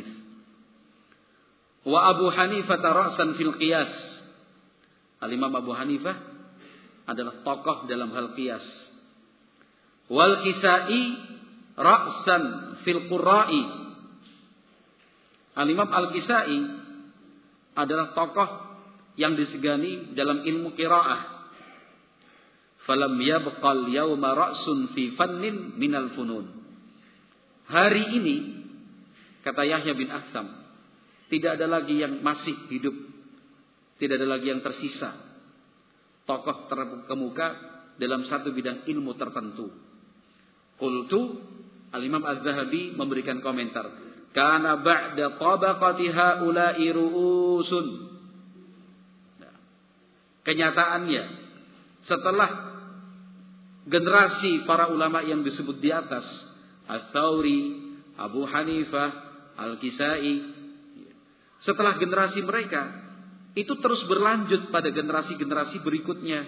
Wa Abu Hanifah ra'san fil qiyas. Al-Imam Abu Hanifah adalah tokoh dalam hal qiyas. Wal Kisai ra'san fil qurra'i. Al-Imam Al-Kisai adalah tokoh yang disegani dalam ilmu qiraah. Falam yabqal yawma ra'sun fi fannin minal funun. Hari ini, kata Yahya bin Aktham, tidak ada lagi yang masih hidup, tidak ada lagi yang tersisa tokoh terkemuka dalam satu bidang ilmu tertentu. Qultu, Al-Imam Az-Zahabi memberikan komentar, kana ba'da tabaqati haula'i ru'usun. Nah, kenyataannya setelah generasi para ulama yang disebut di atas, Ats-Tsauri, Abu Hanifah, Al-Kisai, setelah generasi mereka itu terus berlanjut pada generasi-generasi berikutnya.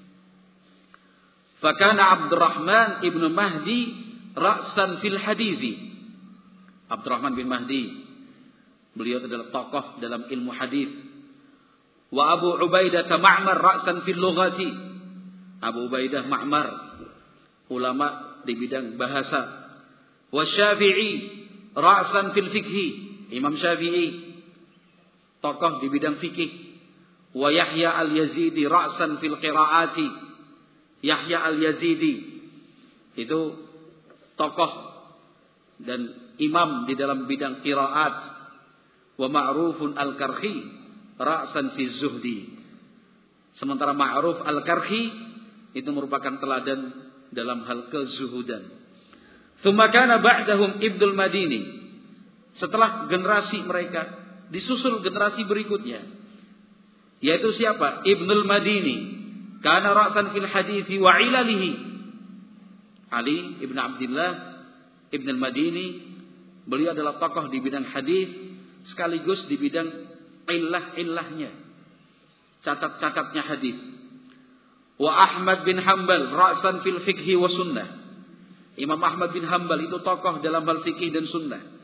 Fakana Abdurrahman ibnu Mahdi ra'san fil hadithi. Abdurrahman bin Mahdi, beliau adalah tokoh dalam ilmu hadis. Wa Abu Ubaidah Ma'mar ra'san fil lughati. Abu Ubaidah Ma'mar, ulama di bidang bahasa. Wa Syafi'i ra'san fil fikhi. Imam Syafi'i, tokoh di bidang fikih. Wa Yahya Al-Yazidi ra'san fil qiraati. Yahya Al-Yazidi itu tokoh dan imam di dalam bidang qiraat. Wa Ma'rufun Al-Karhi ra'san fi zuhdi. Sementara Ma'ruf Al-Karhi itu merupakan teladan dalam hal kezuhudan. Tsumma kana ba'dahum Ibnul Madini. Setelah generasi mereka disusul generasi berikutnya, yaitu siapa? Ibnul Madini. Kana ra'san fil hadithi wa ilalihi. Ali ibn Abdullah Ibnul Madini, beliau adalah tokoh di bidang hadis sekaligus di bidang illah-illahnya, cacat-cacatnya hadis. Wa Ahmad bin Hanbal ra'san fil fikhi wa sunnah. Imam Ahmad bin Hanbal itu tokoh dalam hal fikih dan sunnah.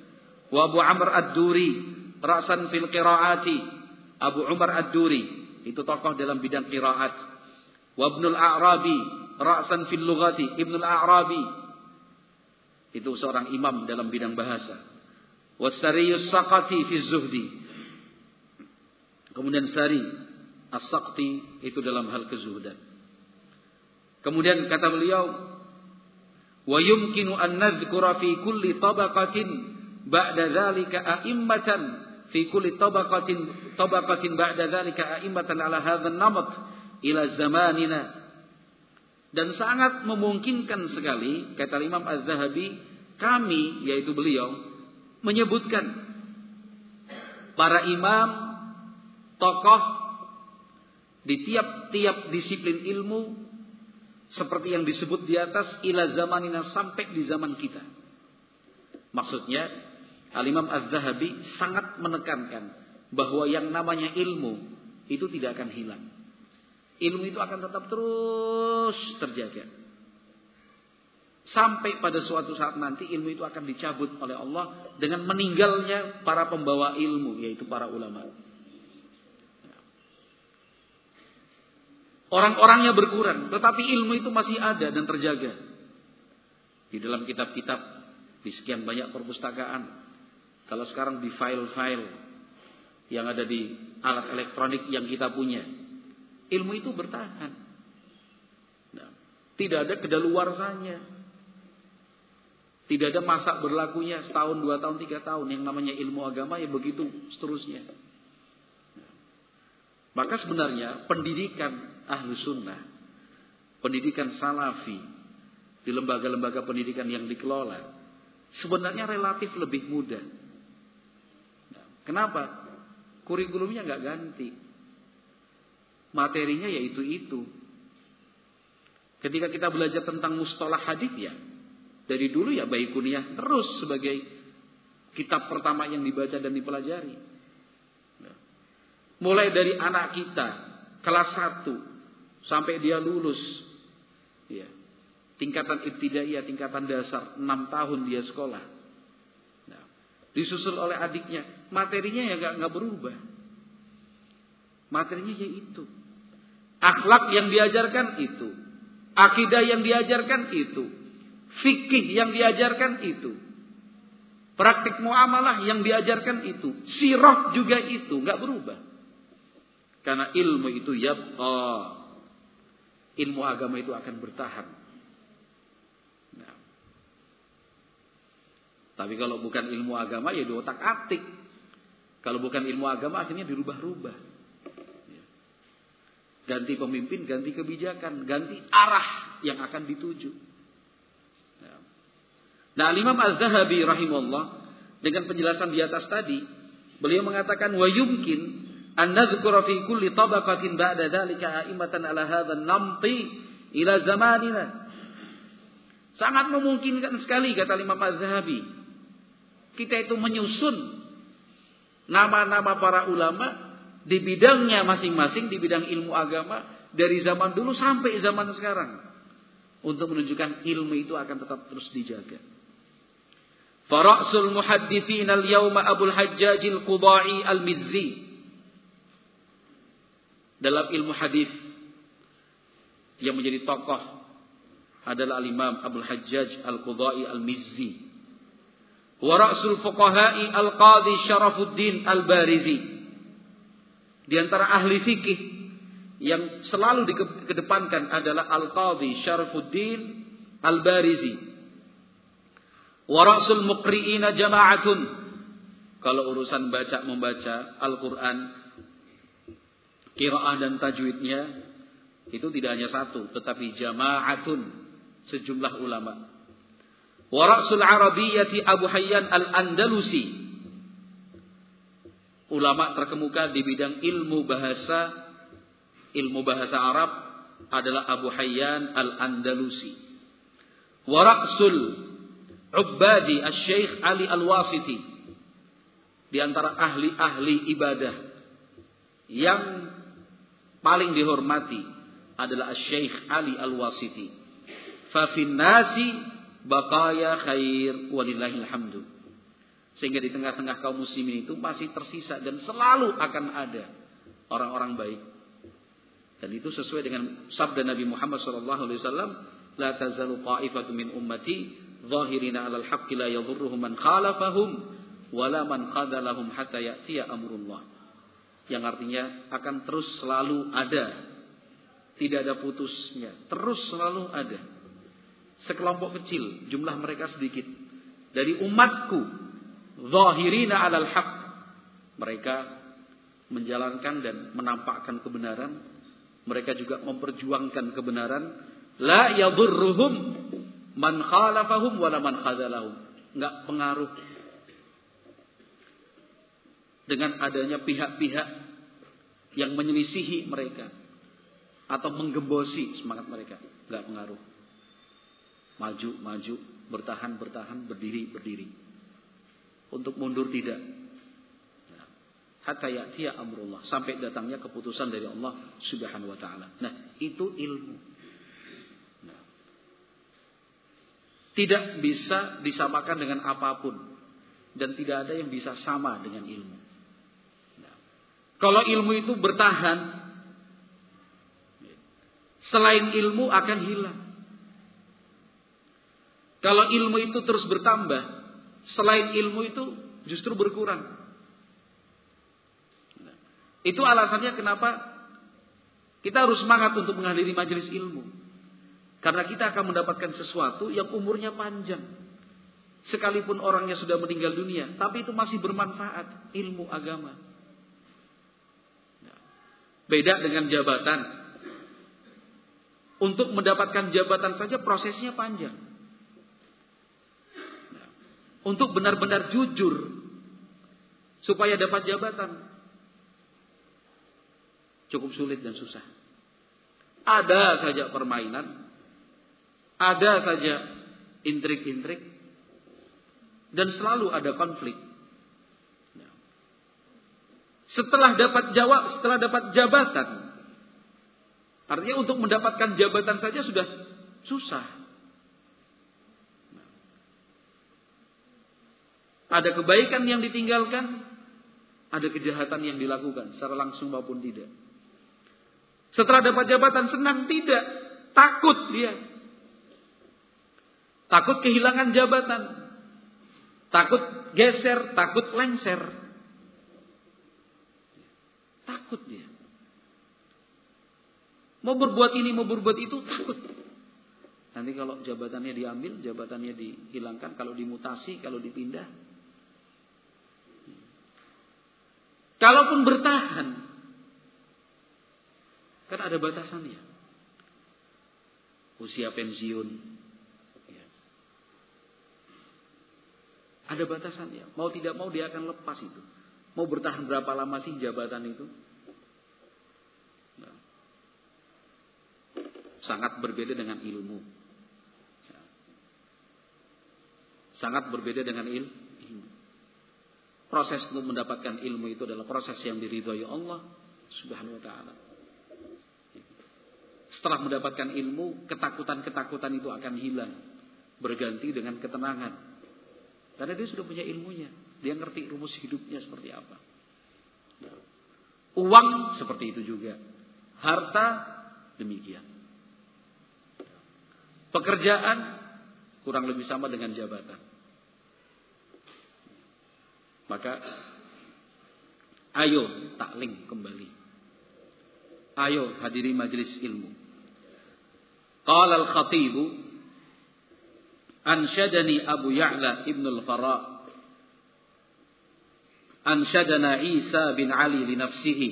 Wa Abu Amr Ad-Duri ra'san fil qiraati. Abu Umar Ad-Duri itu tokoh dalam bidang qiraat. Wa Ibnul A'rabi ra'san fil lughati. Ibnul A'rabi itu seorang imam dalam bidang bahasa. Wa Sariyus Saqati fi zuhdi. Kemudian Sari As-Saqti itu dalam hal kezuhudan. Kemudian kata beliau, wa yumkinu an nadhkura fi kulli tabaqatin ba'da dzalika a'immatan fi kulli tabaqatin tabaqatin ba'da dzalika a'immatan ala hadzal namat ila zamanina. Dan sangat memungkinkan sekali, kata Imam Az-Zahabi, kami, yaitu beliau, menyebutkan para imam, tokoh di tiap-tiap disiplin ilmu seperti yang disebut di atas ila zamanina, sampai di zaman kita. Maksudnya Al-Imam Az-Zahabi sangat menekankan bahwa yang namanya ilmu itu tidak akan hilang. Ilmu itu akan tetap terus terjaga. Sampai pada suatu saat nanti ilmu itu akan dicabut oleh Allah dengan meninggalnya para pembawa ilmu, yaitu para ulama. Orang-orangnya berkurang, tetapi ilmu itu masih ada dan terjaga. Di dalam kitab-kitab, di sekian banyak perpustakaan. Kalau sekarang di file-file yang ada di alat elektronik yang kita punya, ilmu itu bertahan. Nah, tidak ada kedaluarsanya. Tidak ada masa berlakunya setahun, dua tahun, tiga tahun. Yang namanya ilmu agama ya begitu seterusnya. Nah, maka sebenarnya pendidikan Ahlu Sunnah, pendidikan Salafi di lembaga-lembaga pendidikan yang dikelola sebenarnya relatif lebih mudah. Nah, kenapa? Kurikulumnya nggak ganti, materinya yaitu itu. Ketika kita belajar tentang mustalah hadis ya, dari dulu ya Baiquniyah terus sebagai kitab pertama yang dibaca dan dipelajari. Nah, mulai dari anak kita kelas satu sampai dia lulus, ya, tingkatan ibtidaiyah, tingkatan dasar, enam tahun dia sekolah. Nah, disusul oleh adiknya, materinya ya nggak nggak berubah. Materinya ya itu, akhlak yang diajarkan itu, akidah yang diajarkan itu, fikih yang diajarkan itu, praktik muamalah yang diajarkan itu, sirah juga itu, nggak berubah. Karena ilmu itu yabqa. Ilmu agama itu akan bertahan. Nah. Tapi kalau bukan ilmu agama ya diotak-atik. Kalau bukan ilmu agama akhirnya dirubah-rubah. Ganti pemimpin, ganti kebijakan, ganti arah yang akan dituju. Nah, Imam Az-Zahabi rahimahullah dengan penjelasan di atas tadi, beliau mengatakan wa yumkin an nadhkura fi kulli tabaqatin ba'da dzalika a'immatan ala hadzal namti ila zamanina. Sangat memungkinkan sekali kata Imam Az-Zahabi, kita itu menyusun nama-nama para ulama di bidangnya masing-masing, di bidang ilmu agama dari zaman dulu sampai zaman sekarang, untuk menunjukkan ilmu itu akan tetap terus dijaga. Fara'sul muhadditsin al-yawma Abul Hajjaj al-Qudai al-Mizzi. Dalam ilmu hadis yang menjadi tokoh adalah al-Imam Abul Hajjaj al-Qudai al-Mizzi. Wa ra'sul fuqaha'i al-Qadhi Syarafuddin al-Barizi. Di antara ahli fikih yang selalu dikedepankan adalah al-Qadhi Syarafuddin al-Barizi. Wa ra'sul muqri'ina jama'atun. Kalau urusan baca membaca Al-Qur'an, qiraah dan tajwidnya itu tidak hanya satu, tetapi jama'atun, sejumlah ulama. Wa ra'sul arabiyyati Abu Hayyan al-Andalusi. Ulama terkemuka di bidang ilmu bahasa, ilmu bahasa Arab adalah Abu Hayyan al-Andalusi. Wa ra'sul Ubbadi Asy-Syaikh Ali Al-Wasiti. Di antara ahli-ahli ibadah yang paling dihormati adalah Asy-Syaikh Ali Al-Wasiti. Fa fin nasi baqaya khair walillahil hamdu. Sehingga di tengah-tengah kaum muslimin itu masih tersisa dan selalu akan ada orang-orang baik. Dan itu sesuai dengan sabda Nabi Muhammad shallallahu alaihi wasallam, la tazalu qa'ifatu min ummati zahirina 'alal haqqi la yadhurruhum man khalafahum wala man khadalahum hatta ya'tiya amrullah. Yang artinya akan terus selalu ada, tidak ada putusnya, terus selalu ada. Sekelompok kecil, jumlah mereka sedikit dari umatku, zahirina 'alal haqq, mereka menjalankan dan menampakkan kebenaran. Mereka juga memperjuangkan kebenaran. La yadurruhum man khalafahum wala man khadalahum. Enggak pengaruh dengan adanya pihak-pihak yang menyelisihi mereka atau menggembosi semangat mereka. Enggak pengaruh. Maju, maju, bertahan, bertahan, berdiri, berdiri. Untuk mundur tidak. Hatta ya'tiya amrullah, sampai datangnya keputusan dari Allah Subhanahu wa taala. Nah, itu ilmu. Nah, tidak bisa disamakan dengan apapun dan tidak ada yang bisa sama dengan ilmu. Nah, kalau ilmu itu bertahan, selain ilmu akan hilang. Kalau ilmu itu terus bertambah, selain ilmu itu justru berkurang. Itu alasannya kenapa kita harus semangat untuk menghadiri majelis ilmu. Karena kita akan mendapatkan sesuatu yang umurnya panjang. Sekalipun orangnya sudah meninggal dunia, tapi itu masih bermanfaat, ilmu agama. Beda dengan jabatan. Untuk mendapatkan jabatan saja prosesnya panjang. Untuk benar-benar jujur supaya dapat jabatan, cukup sulit dan susah. Ada saja permainan, ada saja intrik-intrik, dan selalu ada konflik. Setelah dapat jawab, setelah dapat jabatan, artinya untuk mendapatkan jabatan saja sudah susah. Ada kebaikan yang ditinggalkan, ada kejahatan yang dilakukan secara langsung maupun tidak. Setelah dapat jabatan senang tidak, takut dia. Takut kehilangan jabatan. Takut geser, takut lengser. Takut dia. Mau berbuat ini, mau berbuat itu, takut. Nanti kalau jabatannya diambil, jabatannya dihilangkan, kalau dimutasi, kalau dipindah. Kalaupun bertahan, kan ada batasannya. Usia pensiun. Ya. Ada batasannya. Mau tidak mau dia akan lepas itu. Mau bertahan berapa lama sih jabatan itu? Nah. Sangat berbeda dengan ilmu. Ya. Sangat berbeda dengan il, ilmu. Proses untuk mendapatkan ilmu itu adalah proses yang diridhoi Allah Subhanahu wa taala. Setelah mendapatkan ilmu, ketakutan-ketakutan itu akan hilang. Berganti dengan ketenangan. Karena dia sudah punya ilmunya. Dia ngerti rumus hidupnya seperti apa. Uang seperti itu juga. Harta demikian. Pekerjaan kurang lebih sama dengan jabatan. Maka ayo taklim kembali. Ayo hadiri majelis ilmu. Qala al-Khatib, ansyadani Abu Ya'la ibn al-Fara, ansyadana Isa bin Ali li nafsihi.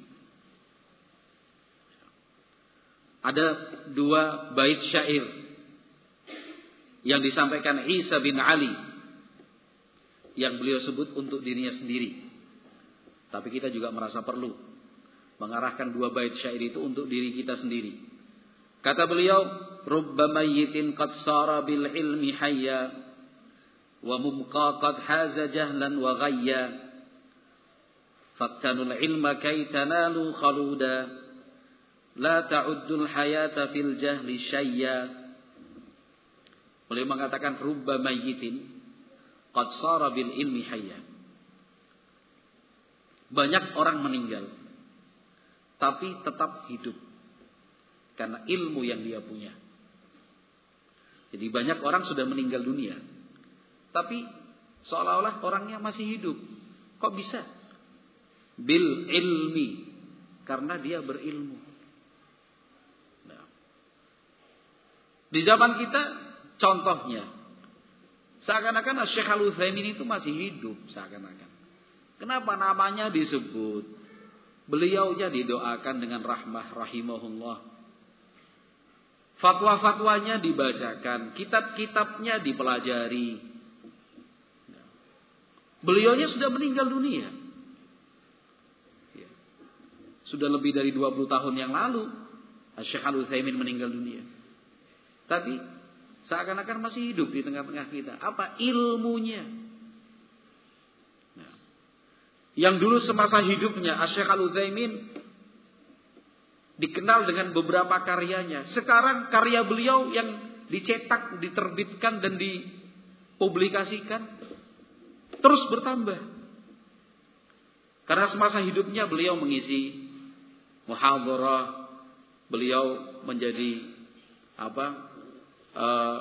Ada dua bait syair yang disampaikan Isa bin Ali yang beliau sebut untuk dirinya sendiri. Tapi kita juga merasa perlu mengarahkan dua bait syair itu untuk diri kita sendiri. Kata beliau, rubba mayyitin qad sara bil ilmi hayya wa mubqa qad haza jahlan wa ghayya fattanul ilma kay tanalu khaluda la ta'uddul hayata fil jahli syayya. Beliau mengatakan rubba mayyitin, qad sara bil ilmi hayya. Banyak orang meninggal tapi tetap hidup karena ilmu yang dia punya. Jadi banyak orang sudah meninggal dunia tapi seolah-olah orangnya masih hidup. Kok bisa? Bil ilmi, karena dia berilmu. Nah, di zaman kita contohnya seakan-akan Syekh Al-Utsaimin itu masih hidup seakan-akan. Kenapa namanya disebut? Beliaunya didoakan dengan rahmah rahimahullah. Fatwa-fatwanya dibacakan, kitab-kitabnya dipelajari. Beliaunya sudah meninggal dunia. Sudah lebih dari dua puluh tahun yang lalu Syekh Al-Utsaimin meninggal dunia. Tapi seakan-akan masih hidup di tengah-tengah kita. Apa ilmunya? Nah, yang dulu semasa hidupnya Syekh Al-Utsaimin dikenal dengan beberapa karyanya. Sekarang karya beliau yang dicetak, diterbitkan dan dipublikasikan terus bertambah. Karena semasa hidupnya beliau mengisi muhadharah, beliau menjadi apa? Uh,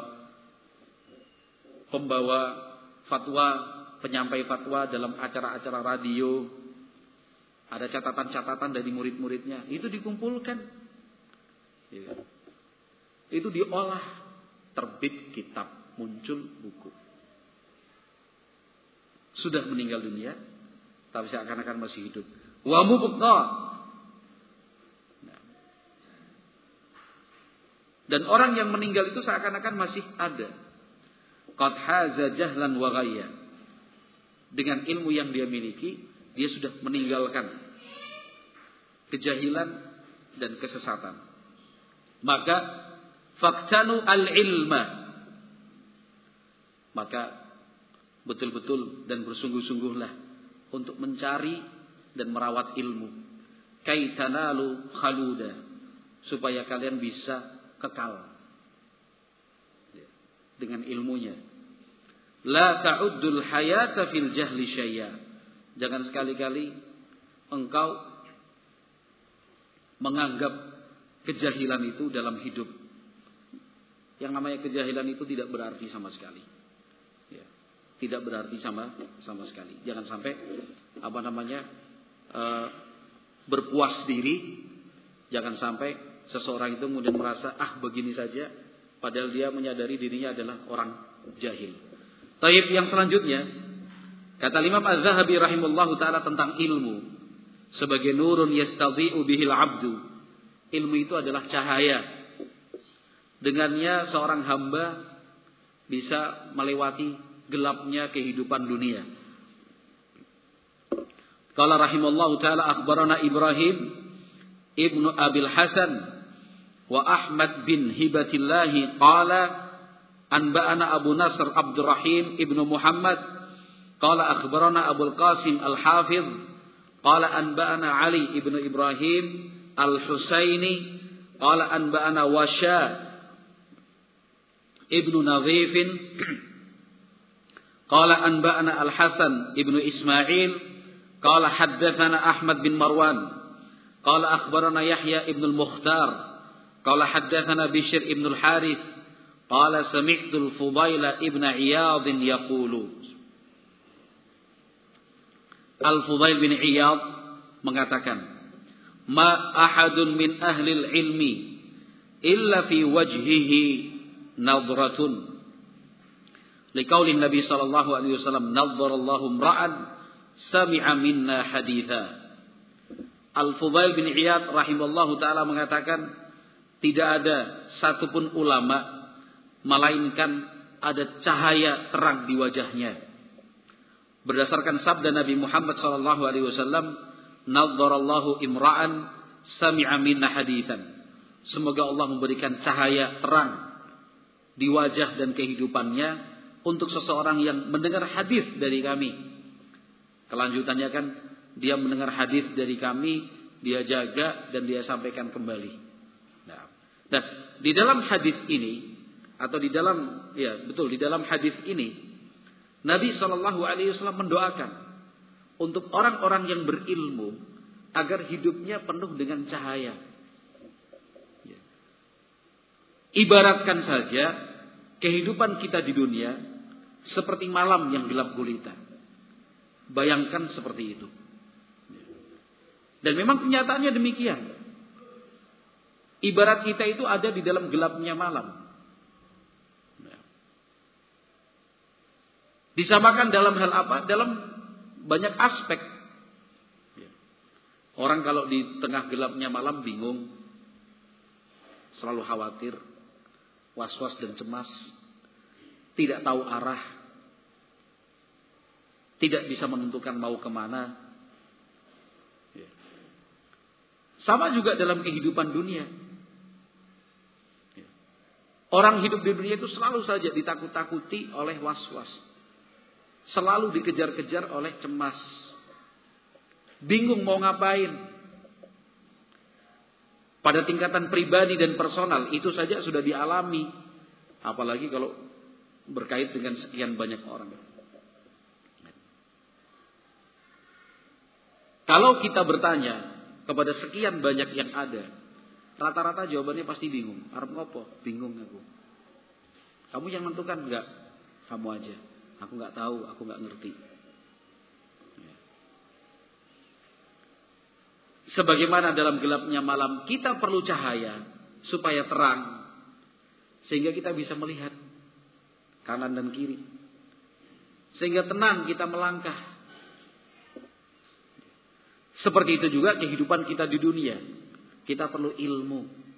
pembawa fatwa, penyampai fatwa dalam acara-acara radio. Ada catatan-catatan dari murid-muridnya, itu dikumpulkan, ya. Itu diolah, terbit kitab, muncul buku. Sudah meninggal dunia, tapi seakan-akan masih hidup. Wa mubqa. Nah. Dan orang yang meninggal itu seakan-akan masih ada. Qad haza jahlan wa ghayya. Dengan ilmu yang dia miliki, dia sudah meninggalkan kejahilan dan kesesatan. Maka faktanu al-ilma. Maka betul-betul dan bersungguh-sungguhlah untuk mencari dan merawat ilmu. Kaitanalu khaluda, supaya kalian bisa kekal dengan ilmunya. La ta'uddul hayata fil jahli syai'a. Jangan sekali-kali engkau menganggap kejahilan itu dalam hidup. Yang namanya kejahilan itu tidak berarti sama sekali. Ya, tidak berarti sama sama sekali. Jangan sampai apa namanya uh, berpuas diri. Jangan sampai seseorang itu kemudian merasa ah begini saja, padahal dia menyadari dirinya adalah orang jahil. Taib yang selanjutnya, kata Imam Az-Zahabi rahimahullahu taala tentang ilmu sebagai nurun yastadhi'u bihil 'abdu. Ilmu itu adalah cahaya. Dengannya seorang hamba bisa melewati gelapnya kehidupan dunia. Qala rahimallahu taala akhbarana Ibrahim ibnu Abil Hasan wa Ahmad bin Hibatillahi qala anba'ana Abu Nasr Abdurrahim ibnu Muhammad qala akhbarana Abul Qasim Al-Hafidh qala anba'ana Ali ibnu Ibrahim Al-Husaini qala anba'ana Washa ibnu Nadhif qala anba'ana Al-Hasan ibnu Ismail qala haddatsana Ahmad bin Marwan qala akhbarana Yahya ibnu Al-Mukhtar qala haddatsana Bishr ibnu Al-Harith qala sami'tu Al-Fudail ibnu Iyad yaqulu. Al-Fudail bin Iyad mengatakan, ma ahadun min ahli ilmi illa fi wajhihi nadratun. Liqaulin Nabi sallallahu alaihi wasallam, nadharallahu imra'an sami'a minna haditha. Al-Fudail bin Iyad rahimallahu taala mengatakan, tidak ada satupun ulama melainkan ada cahaya terang di wajahnya. Berdasarkan sabda Nabi Muhammad sallallahu alaihi wasallam, nadharallahu imra'an sami'a minna hadithan. Semoga Allah memberikan cahaya terang di wajah dan kehidupannya untuk seseorang yang mendengar hadis dari kami. Kelanjutannya kan, dia mendengar hadis dari kami, dia jaga dan dia sampaikan kembali. Nah, nah di dalam hadis ini atau di dalam ya betul di dalam hadis ini Nabi shallallahu alaihi wasallam mendoakan untuk orang-orang yang berilmu agar hidupnya penuh dengan cahaya. Ibaratkan saja kehidupan kita di dunia seperti malam yang gelap gulita. Bayangkan seperti itu. Dan memang kenyataannya demikian. Ibarat kita itu ada di dalam gelapnya malam. Disamakan dalam hal apa? Dalam banyak aspek. Orang kalau di tengah gelapnya malam bingung, selalu khawatir, was-was dan cemas, tidak tahu arah, tidak bisa menentukan mau kemana. Sama juga dalam kehidupan dunia. Orang hidup di dunia itu selalu saja ditakut-takuti oleh was-was. Selalu dikejar-kejar oleh cemas. Bingung mau ngapain. Pada tingkatan pribadi dan personal itu saja sudah dialami. Apalagi kalau berkait dengan sekian banyak orang. Kalau kita bertanya kepada sekian banyak yang ada, rata-rata jawabannya pasti bingung. Arep ngopo? Bingung aku. Kamu yang menentukan? Enggak. Kamu aja. Aku enggak tahu, aku enggak ngerti. Sebagaimana dalam gelapnya malam kita perlu cahaya supaya terang, sehingga kita bisa melihat kanan dan kiri, sehingga tenang kita melangkah. Seperti itu juga kehidupan kita di dunia. Kita perlu ilmu.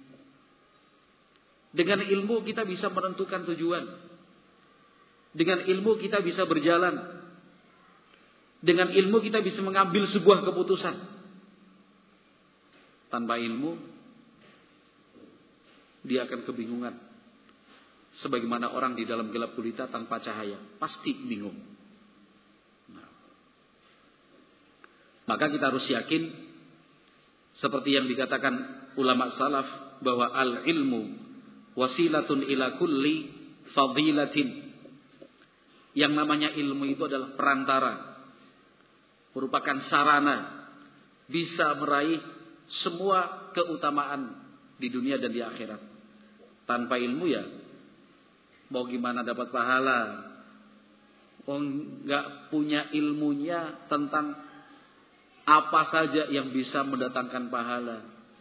Dengan ilmu kita bisa menentukan tujuan. Dengan ilmu kita bisa berjalan. Dengan ilmu kita bisa mengambil sebuah keputusan. Tanpa ilmu, dia akan kebingungan. Sebagaimana orang di dalam gelap gulita tanpa cahaya, pasti bingung. Nah. Maka kita harus yakin, seperti yang dikatakan ulama salaf, bahwa al-ilmu wasilatun ila kulli fadilatin. Yang namanya ilmu itu adalah perantara, merupakan sarana bisa meraih semua keutamaan di dunia dan di akhirat. Tanpa ilmu ya mau gimana dapat pahala? Oh, nggak punya ilmunya tentang apa saja yang bisa mendatangkan pahala.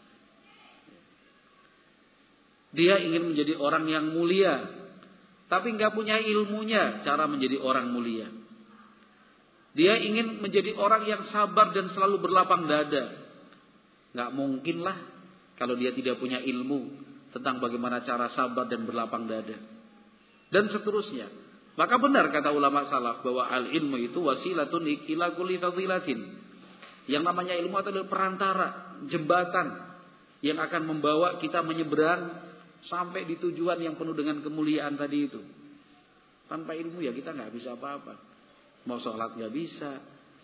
Dia ingin menjadi orang yang mulia, tapi nggak punya ilmunya cara menjadi orang mulia. Dia ingin menjadi orang yang sabar dan selalu berlapang dada. Nggak mungkin lah kalau dia tidak punya ilmu tentang bagaimana cara sabar dan berlapang dada. Dan seterusnya. Maka benar kata ulama salaf bahwa al-ilmu itu wasilatun ila kulli fadilatin. Yang namanya ilmu adalah perantara, jembatan yang akan membawa kita menyeberang sampai di tujuan yang penuh dengan kemuliaan tadi itu. Tanpa ilmu ya kita nggak bisa apa-apa. Mau sholat nggak bisa,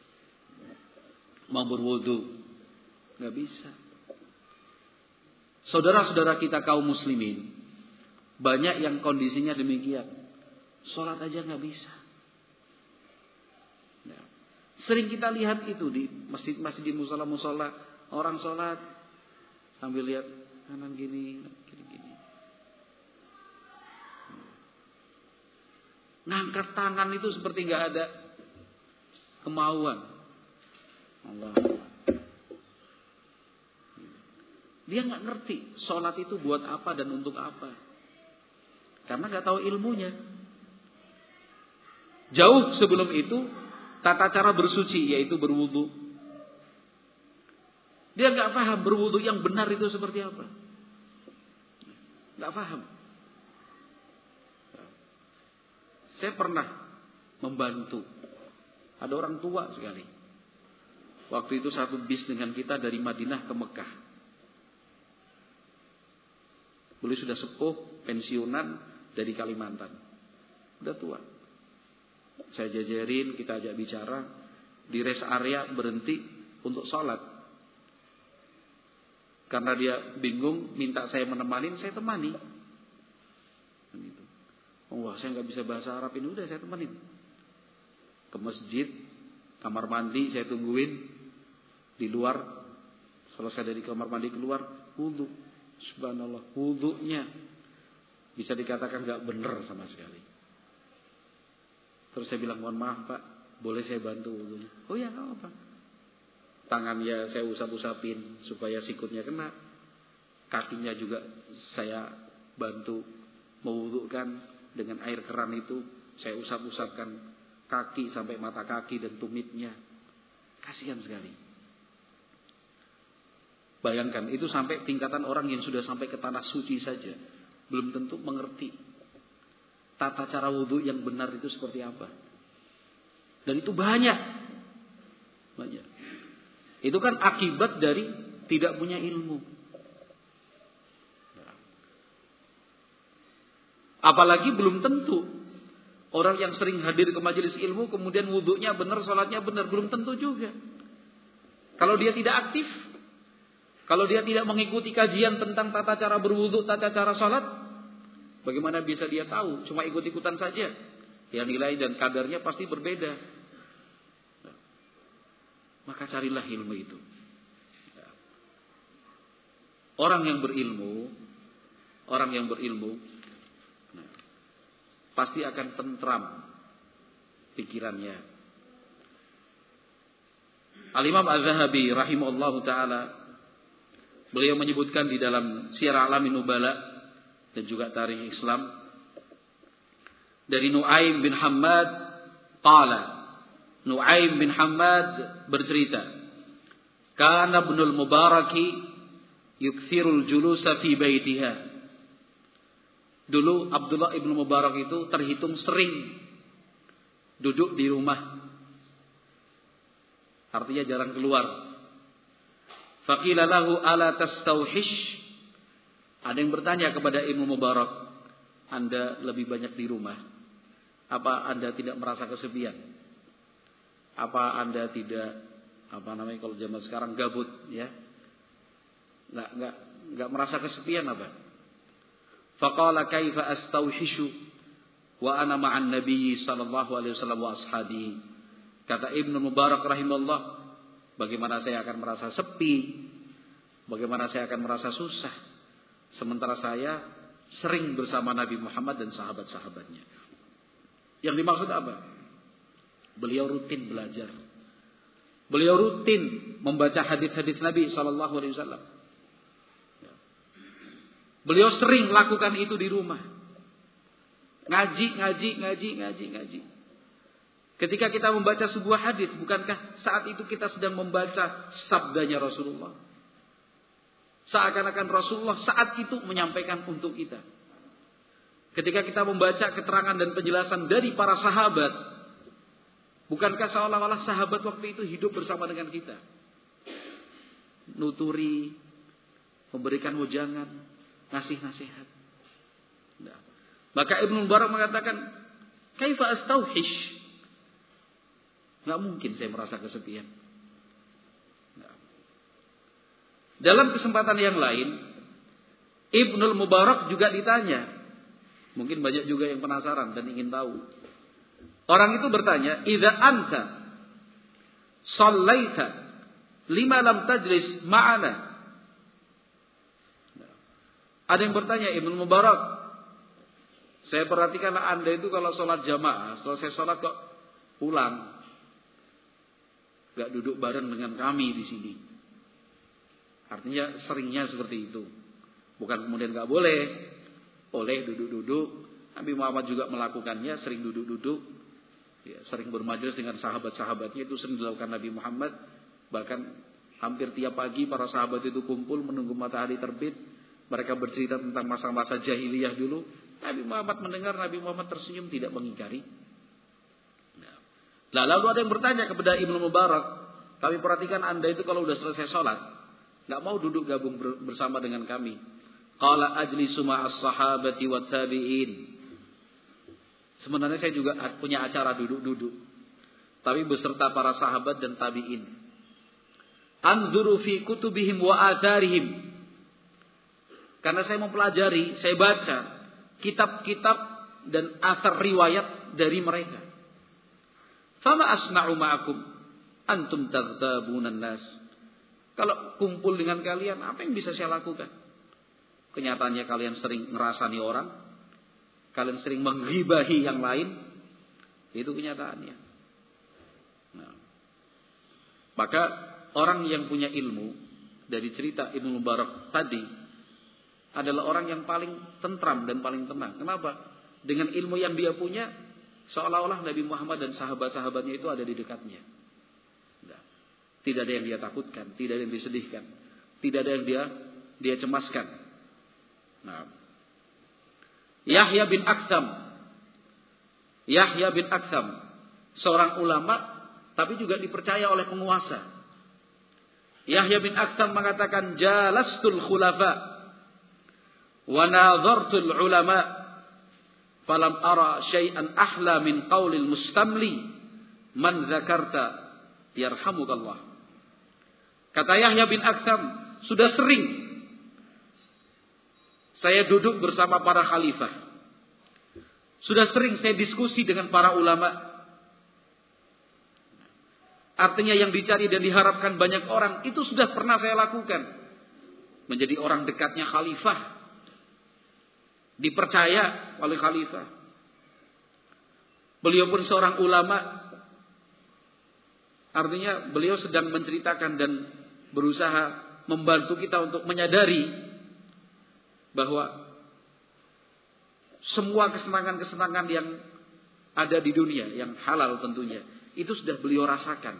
mau berwudu nggak bisa. Saudara-saudara kita kaum muslimin, banyak yang kondisinya demikian. Sholat aja nggak bisa. Nah, sering kita lihat itu di masjid-masjid, di musola-musola, orang sholat sambil lihat kanan gini, kiri gini. Ngangkat tangan itu seperti nggak ada kemauan. Allah. Dia nggak ngerti sholat itu buat apa dan untuk apa, karena nggak tahu ilmunya. Jauh sebelum itu tata cara bersuci yaitu berwudu. Dia nggak paham berwudu yang benar itu seperti apa, nggak paham. Saya pernah membantu ada orang tua sekali. Waktu itu satu bis dengan kita dari Madinah ke Mekah. Beliau sudah sepuh, pensiunan dari Kalimantan. Udah tua. Saya jajarin, kita ajak bicara. Di rest area berhenti untuk sholat. Karena dia bingung, minta saya menemanin, saya temani. Gitu. Oh, wah, saya nggak bisa bahasa Arab ini, udah saya temanin. ke masjid, kamar mandi saya tungguin di luar. Selesai dari kamar mandi keluar, wudu. Subhanallah, wudunya bisa dikatakan gak benar sama sekali. Terus saya bilang, mohon maaf Pak, boleh saya bantu wudunya? Oh ya, gak apa-apa. Tangannya saya usap-usapin supaya sikutnya kena. Kakinya juga saya bantu mewudukan dengan air keran itu. Saya usap-usapkan kaki sampai mata kaki dan tumitnya. Kasihan sekali. Bayangkan, itu sampai tingkatan orang yang sudah sampai ke tanah suci saja belum tentu mengerti tata cara wudu yang benar itu seperti apa. Dan itu banyak. Banyak. Itu kan akibat dari tidak punya ilmu. Apalagi belum tentu orang yang sering hadir ke majelis ilmu kemudian wudunya benar, sholatnya benar, belum tentu juga. Kalau dia tidak aktif, kalau dia tidak mengikuti kajian tentang tata cara berwudu, tata cara sholat, bagaimana bisa dia tahu? Cuma ikut-ikutan saja. Ya nilai dan kadarnya pasti berbeda. Maka carilah ilmu itu. Orang yang berilmu, orang yang berilmu, nah, pasti akan tentram pikirannya. Al-Imam Az-Zahabi rahimahullahu ta'ala, beliau menyebutkan di dalam Syiar A'lamin Nubala dan juga Tarikh Islam dari Nu'aim bin Hammad qala, Nu'aim bin Hammad bercerita, kana Ibnul Mubaraki yukthirul julusa fi baitiha. Dulu Abdullah ibnu Mubarak itu terhitung sering duduk di rumah, artinya jarang keluar. Faqila lahu ala tastauhish. Ada yang bertanya kepada Ibnu Mubarak, Anda lebih banyak di rumah, apa Anda tidak merasa kesepian? Apa Anda tidak, apa namanya kalau zaman sekarang gabut ya? Enggak enggak enggak merasa kesepian apa? Faqala kaifa astauhishu wa ana ma'an nabiy sallallahu alaihi wasallam wa ashabihi. Kata Ibnu Mubarak rahimahullah, bagaimana saya akan merasa sepi, bagaimana saya akan merasa susah, sementara saya sering bersama Nabi Muhammad dan sahabat-sahabatnya. Yang dimaksud apa? Beliau rutin belajar, beliau rutin membaca hadis-hadis Nabi Sallallahu Alaihi Wasallam. Beliau sering lakukan itu di rumah, ngaji, ngaji, ngaji, ngaji, ngaji. Ketika kita membaca sebuah hadis, bukankah saat itu kita sedang membaca sabdanya Rasulullah? Seakan-akan Rasulullah saat itu menyampaikan untuk kita. Ketika kita membaca keterangan dan penjelasan dari para sahabat, bukankah seolah-olah sahabat waktu itu hidup bersama dengan kita? Nuturi, memberikan wejangan, ngasih nasihat. Nah. Maka Ibnu Mubarak mengatakan, kaifa astauhish? Nggak mungkin saya merasa kesepian. Nah. Dalam kesempatan yang lain, Ibnu Mubarak juga ditanya. Mungkin banyak juga yang penasaran dan ingin tahu. Orang itu bertanya, idza anta shallaita lima lam tajlis ma'ana. Nah. Ada yang bertanya, Ibnu Mubarak, saya perhatikan Anda itu kalau sholat jamaah, selesai sholat kok pulang. Gak duduk bareng dengan kami di sini. Artinya seringnya seperti itu. Bukan kemudian gak boleh. Boleh duduk-duduk. Nabi Muhammad juga melakukannya, sering duduk-duduk. Ya, sering bermajelis dengan sahabat-sahabatnya, itu sering dilakukan Nabi Muhammad. Bahkan hampir tiap pagi para sahabat itu kumpul menunggu matahari terbit. Mereka bercerita tentang masa-masa jahiliyah dulu. Nabi Muhammad mendengar, Nabi Muhammad tersenyum, tidak mengingkari. Nah, lalu ada yang bertanya kepada Ibnu Mubarak, kami perhatikan Anda itu kalau sudah selesai sholat, nggak mau duduk gabung bersama dengan kami. Qala ajlisu ma'as sahabati wa tabi'in. Sebenarnya saya juga punya acara duduk-duduk, tapi beserta para sahabat dan tabi'in. Anzuru fi kutubihim wa atharihim. Karena saya mempelajari, saya baca kitab-kitab dan athar riwayat dari mereka. Fama asna'u ma'akum antum taghtabunan nas. Kalau kumpul dengan kalian, apa yang bisa saya lakukan? Kenyataannya kalian sering ngerasani orang, kalian sering menghibahi yang lain, itu kenyataannya. Nah, maka orang yang punya ilmu dari cerita Ibnu Mubarak tadi adalah orang yang paling tentram dan paling tenang. Kenapa? Dengan ilmu yang dia punya, seolah-olah Nabi Muhammad dan sahabat-sahabatnya itu ada di dekatnya. Nah, tidak ada yang dia takutkan, tidak ada yang disedihkan, tidak ada yang dia dia cemaskan. Nah, Yahya bin Aktham, Yahya bin Aktham, seorang ulama, tapi juga dipercaya oleh penguasa. Yahya bin Aktham mengatakan, jalastul khulafa wa nadhartul ulama falam ara syai'an ahla min qaulil mustamli man dzakarta yarhamukallah. Kata Yahya bin Aktham, sudah sering saya duduk bersama para khalifah, sudah sering saya diskusi dengan para ulama. Artinya yang dicari dan diharapkan banyak orang, itu sudah pernah saya lakukan. Menjadi orang dekatnya khalifah, dipercaya oleh khalifah. Beliau pun seorang ulama. Artinya beliau sedang menceritakan dan berusaha membantu kita untuk menyadari bahwa semua kesenangan-kesenangan yang ada di dunia, yang halal tentunya, itu sudah beliau rasakan.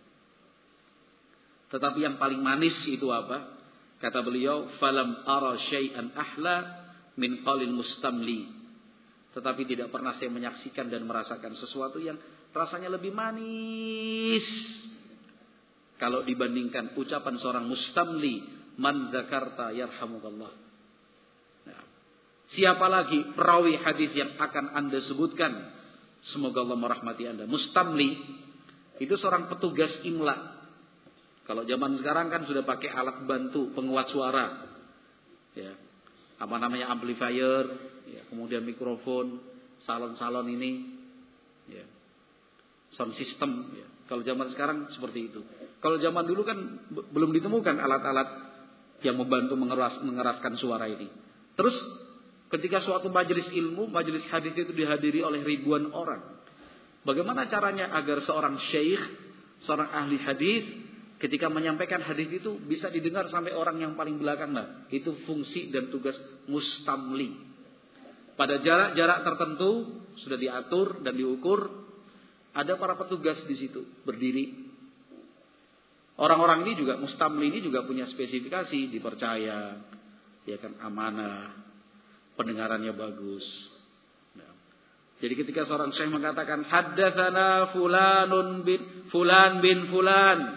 Tetapi yang paling manis itu apa? Kata beliau, falam ara syai'an ahla min qalil mustamli. Tetapi tidak pernah saya menyaksikan dan merasakan sesuatu yang rasanya lebih manis kalau dibandingkan ucapan seorang mustamli, man dzakarta yarhamukallah. Nah, siapa lagi perawi hadis yang akan Anda sebutkan? Semoga Allah merahmati Anda. Mustamli itu seorang petugas imla. Kalau zaman sekarang kan sudah pakai alat bantu penguat suara, ya, apa namanya, amplifier, ya, kemudian mikrofon, salon-salon ini, ya, sound system. Ya. Kalau zaman sekarang seperti itu. Kalau zaman dulu kan b- belum ditemukan alat-alat yang membantu mengeras, mengeraskan suara ini. Terus ketika suatu majelis ilmu, majelis hadis itu dihadiri oleh ribuan orang, bagaimana caranya agar seorang syekh, seorang ahli hadis, ketika menyampaikan hadis itu bisa didengar sampai orang yang paling belakang? Nah, itu fungsi dan tugas mustamli. Pada jarak-jarak tertentu sudah diatur dan diukur, ada para petugas di situ berdiri. Orang-orang ini juga, mustamli ini juga punya spesifikasi, dipercaya, ya kan, amanah, pendengarannya bagus. Nah, jadi ketika seorang syekh mengatakan haddatsana fulanun bin fulan bin fulan,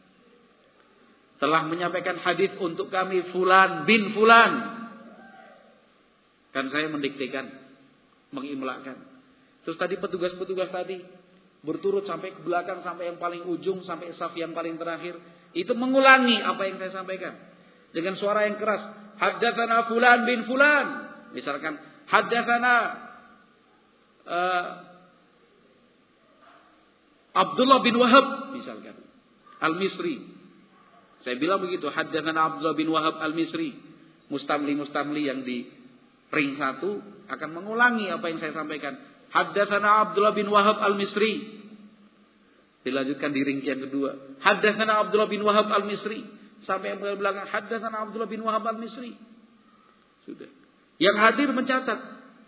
telah menyampaikan hadis untuk kami fulan bin fulan, kan saya mendiktekan, mengimlakan. Terus tadi petugas-petugas tadi berturut sampai ke belakang, sampai yang paling ujung, sampai saf yang paling terakhir, itu mengulangi apa yang saya sampaikan dengan suara yang keras. Haddatsana fulan bin fulan. Misalkan haddatsana uh, Abdullah bin Wahab, misalkan Al-Misri. Saya bilang begitu, haddatsana Abdullah bin Wahab Al-Misri. Mustamli-mustamli yang di ring satu akan mengulangi apa yang saya sampaikan. Haddatsana Abdullah bin Wahab Al-Misri. Dilanjutkan di ring yang kedua. Haddatsana Abdullah bin Wahab Al-Misri. Sampai yang belakang, haddatsana Abdullah bin Wahab Al-Misri. Sudah. Yang hadir mencatat.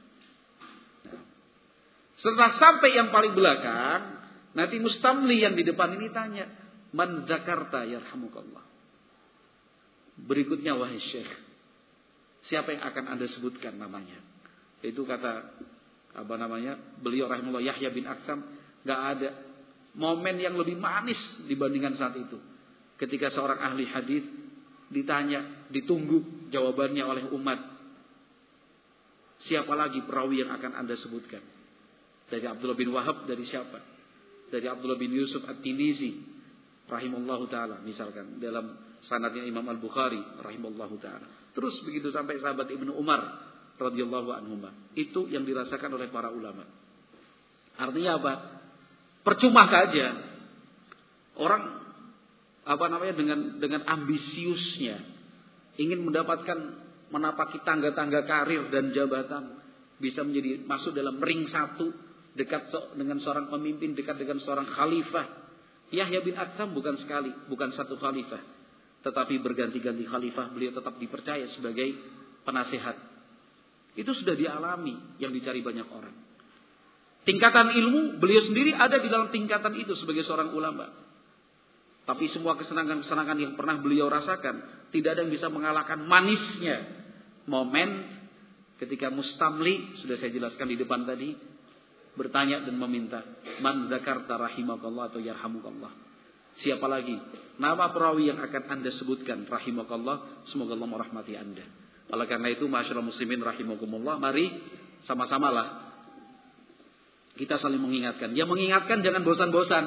Setelah sampai yang paling belakang, nanti mustamli yang di depan ini tanya, man dzakarta yarhamukallah. Berikutnya, wahai syekh, siapa yang akan Anda sebutkan namanya? Itu kata apa namanya, beliau rahimahullah Yahya bin Aktham, enggak ada momen yang lebih manis dibandingkan saat itu. Ketika seorang ahli hadis ditanya, ditunggu jawabannya oleh umat, siapa lagi perawi yang akan Anda sebutkan? Dari Abdullah bin Wahab, dari siapa? Dari Abdullah bin Yusuf At-Tinizi rahimahullahu taala, misalkan dalam sanadnya Imam Al-Bukhari rahimahullahu taala. Terus begitu sampai sahabat Ibnu Umar radhiyallahu anhuma. Itu yang dirasakan oleh para ulama. Artinya apa? Percuma saja orang apa namanya dengan dengan ambisiusnya ingin mendapatkan menapaki tangga-tangga karir dan jabatan, bisa menjadi masuk dalam ring satu dekat dengan seorang pemimpin, dekat dengan seorang khalifah. Yahya bin Aktham bukan sekali, bukan satu khalifah, tetapi berganti-ganti khalifah beliau tetap dipercaya sebagai penasehat. Itu sudah dialami yang dicari banyak orang. Tingkatan ilmu beliau sendiri ada di dalam tingkatan itu sebagai seorang ulama. Tapi semua kesenangan-kesenangan yang pernah beliau rasakan, tidak ada yang bisa mengalahkan manisnya momen ketika Mustamli, sudah saya jelaskan di depan tadi, bertanya dan meminta, man dzakarta rahimakallah atau yarhamukallah. Siapa lagi nama perawi yang akan Anda sebutkan rahimakallah, semoga Allah merahmati Anda. Oleh karena itu, ma'asyiral muslimin rahimakumullah, mari sama-samalah kita saling mengingatkan. Yang mengingatkan jangan bosan-bosan.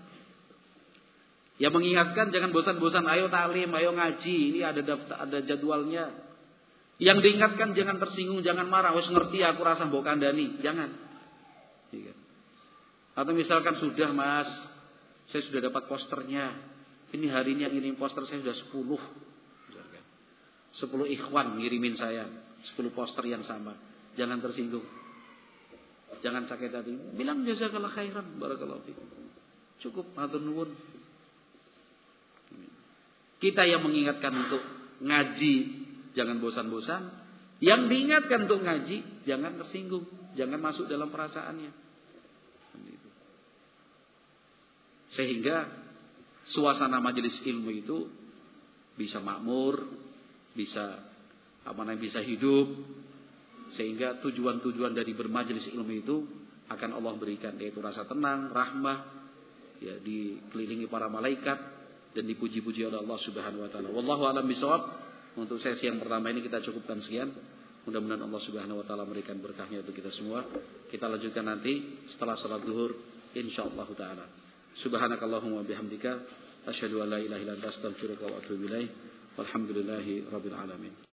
Yang mengingatkan jangan bosan-bosan. Ayo taklim, ayo ngaji. Ini ada daftar, ada jadwalnya. Yang diingatkan jangan tersinggung, jangan marah. Wes ngerti aku rasa mbok kandhani. Jangan. Atau misalkan sudah mas, saya sudah dapat posternya. Ini hari ini yang ngirim poster saya sudah sepuluh. sepuluh ikhwan ngirimin saya sepuluh poster yang sama. Jangan tersinggung. Jangan sakit hati. Bilang jazakallah khairan, barakallahu fikum. Cukup, matur nuwun. Kita yang mengingatkan untuk ngaji, jangan bosan-bosan. Yang diingatkan untuk ngaji, jangan tersinggung, jangan masuk dalam perasaannya. Sehingga suasana majelis ilmu itu bisa makmur, bisa apa namanya, bisa hidup. Sehingga tujuan-tujuan dari bermajelis ilmu itu akan Allah berikan, yaitu rasa tenang, rahmah, ya, dikelilingi para malaikat dan dipuji-puji oleh Allah Subhanahu wa taala. Wallahu a'lam bishawab. Untuk sesi yang pertama ini kita cukupkan sekian. Mudah-mudahan Allah Subhanahu wa taala memberikan berkahnya untuk kita semua. Kita lanjutkan nanti setelah salat zuhur insyaallah taala. Subhanakallahumma bihamdika asyhadu an la ilaha illa anta astaghfiruka wa atubu ilaik. Walhamdulillahi rabbil alamin.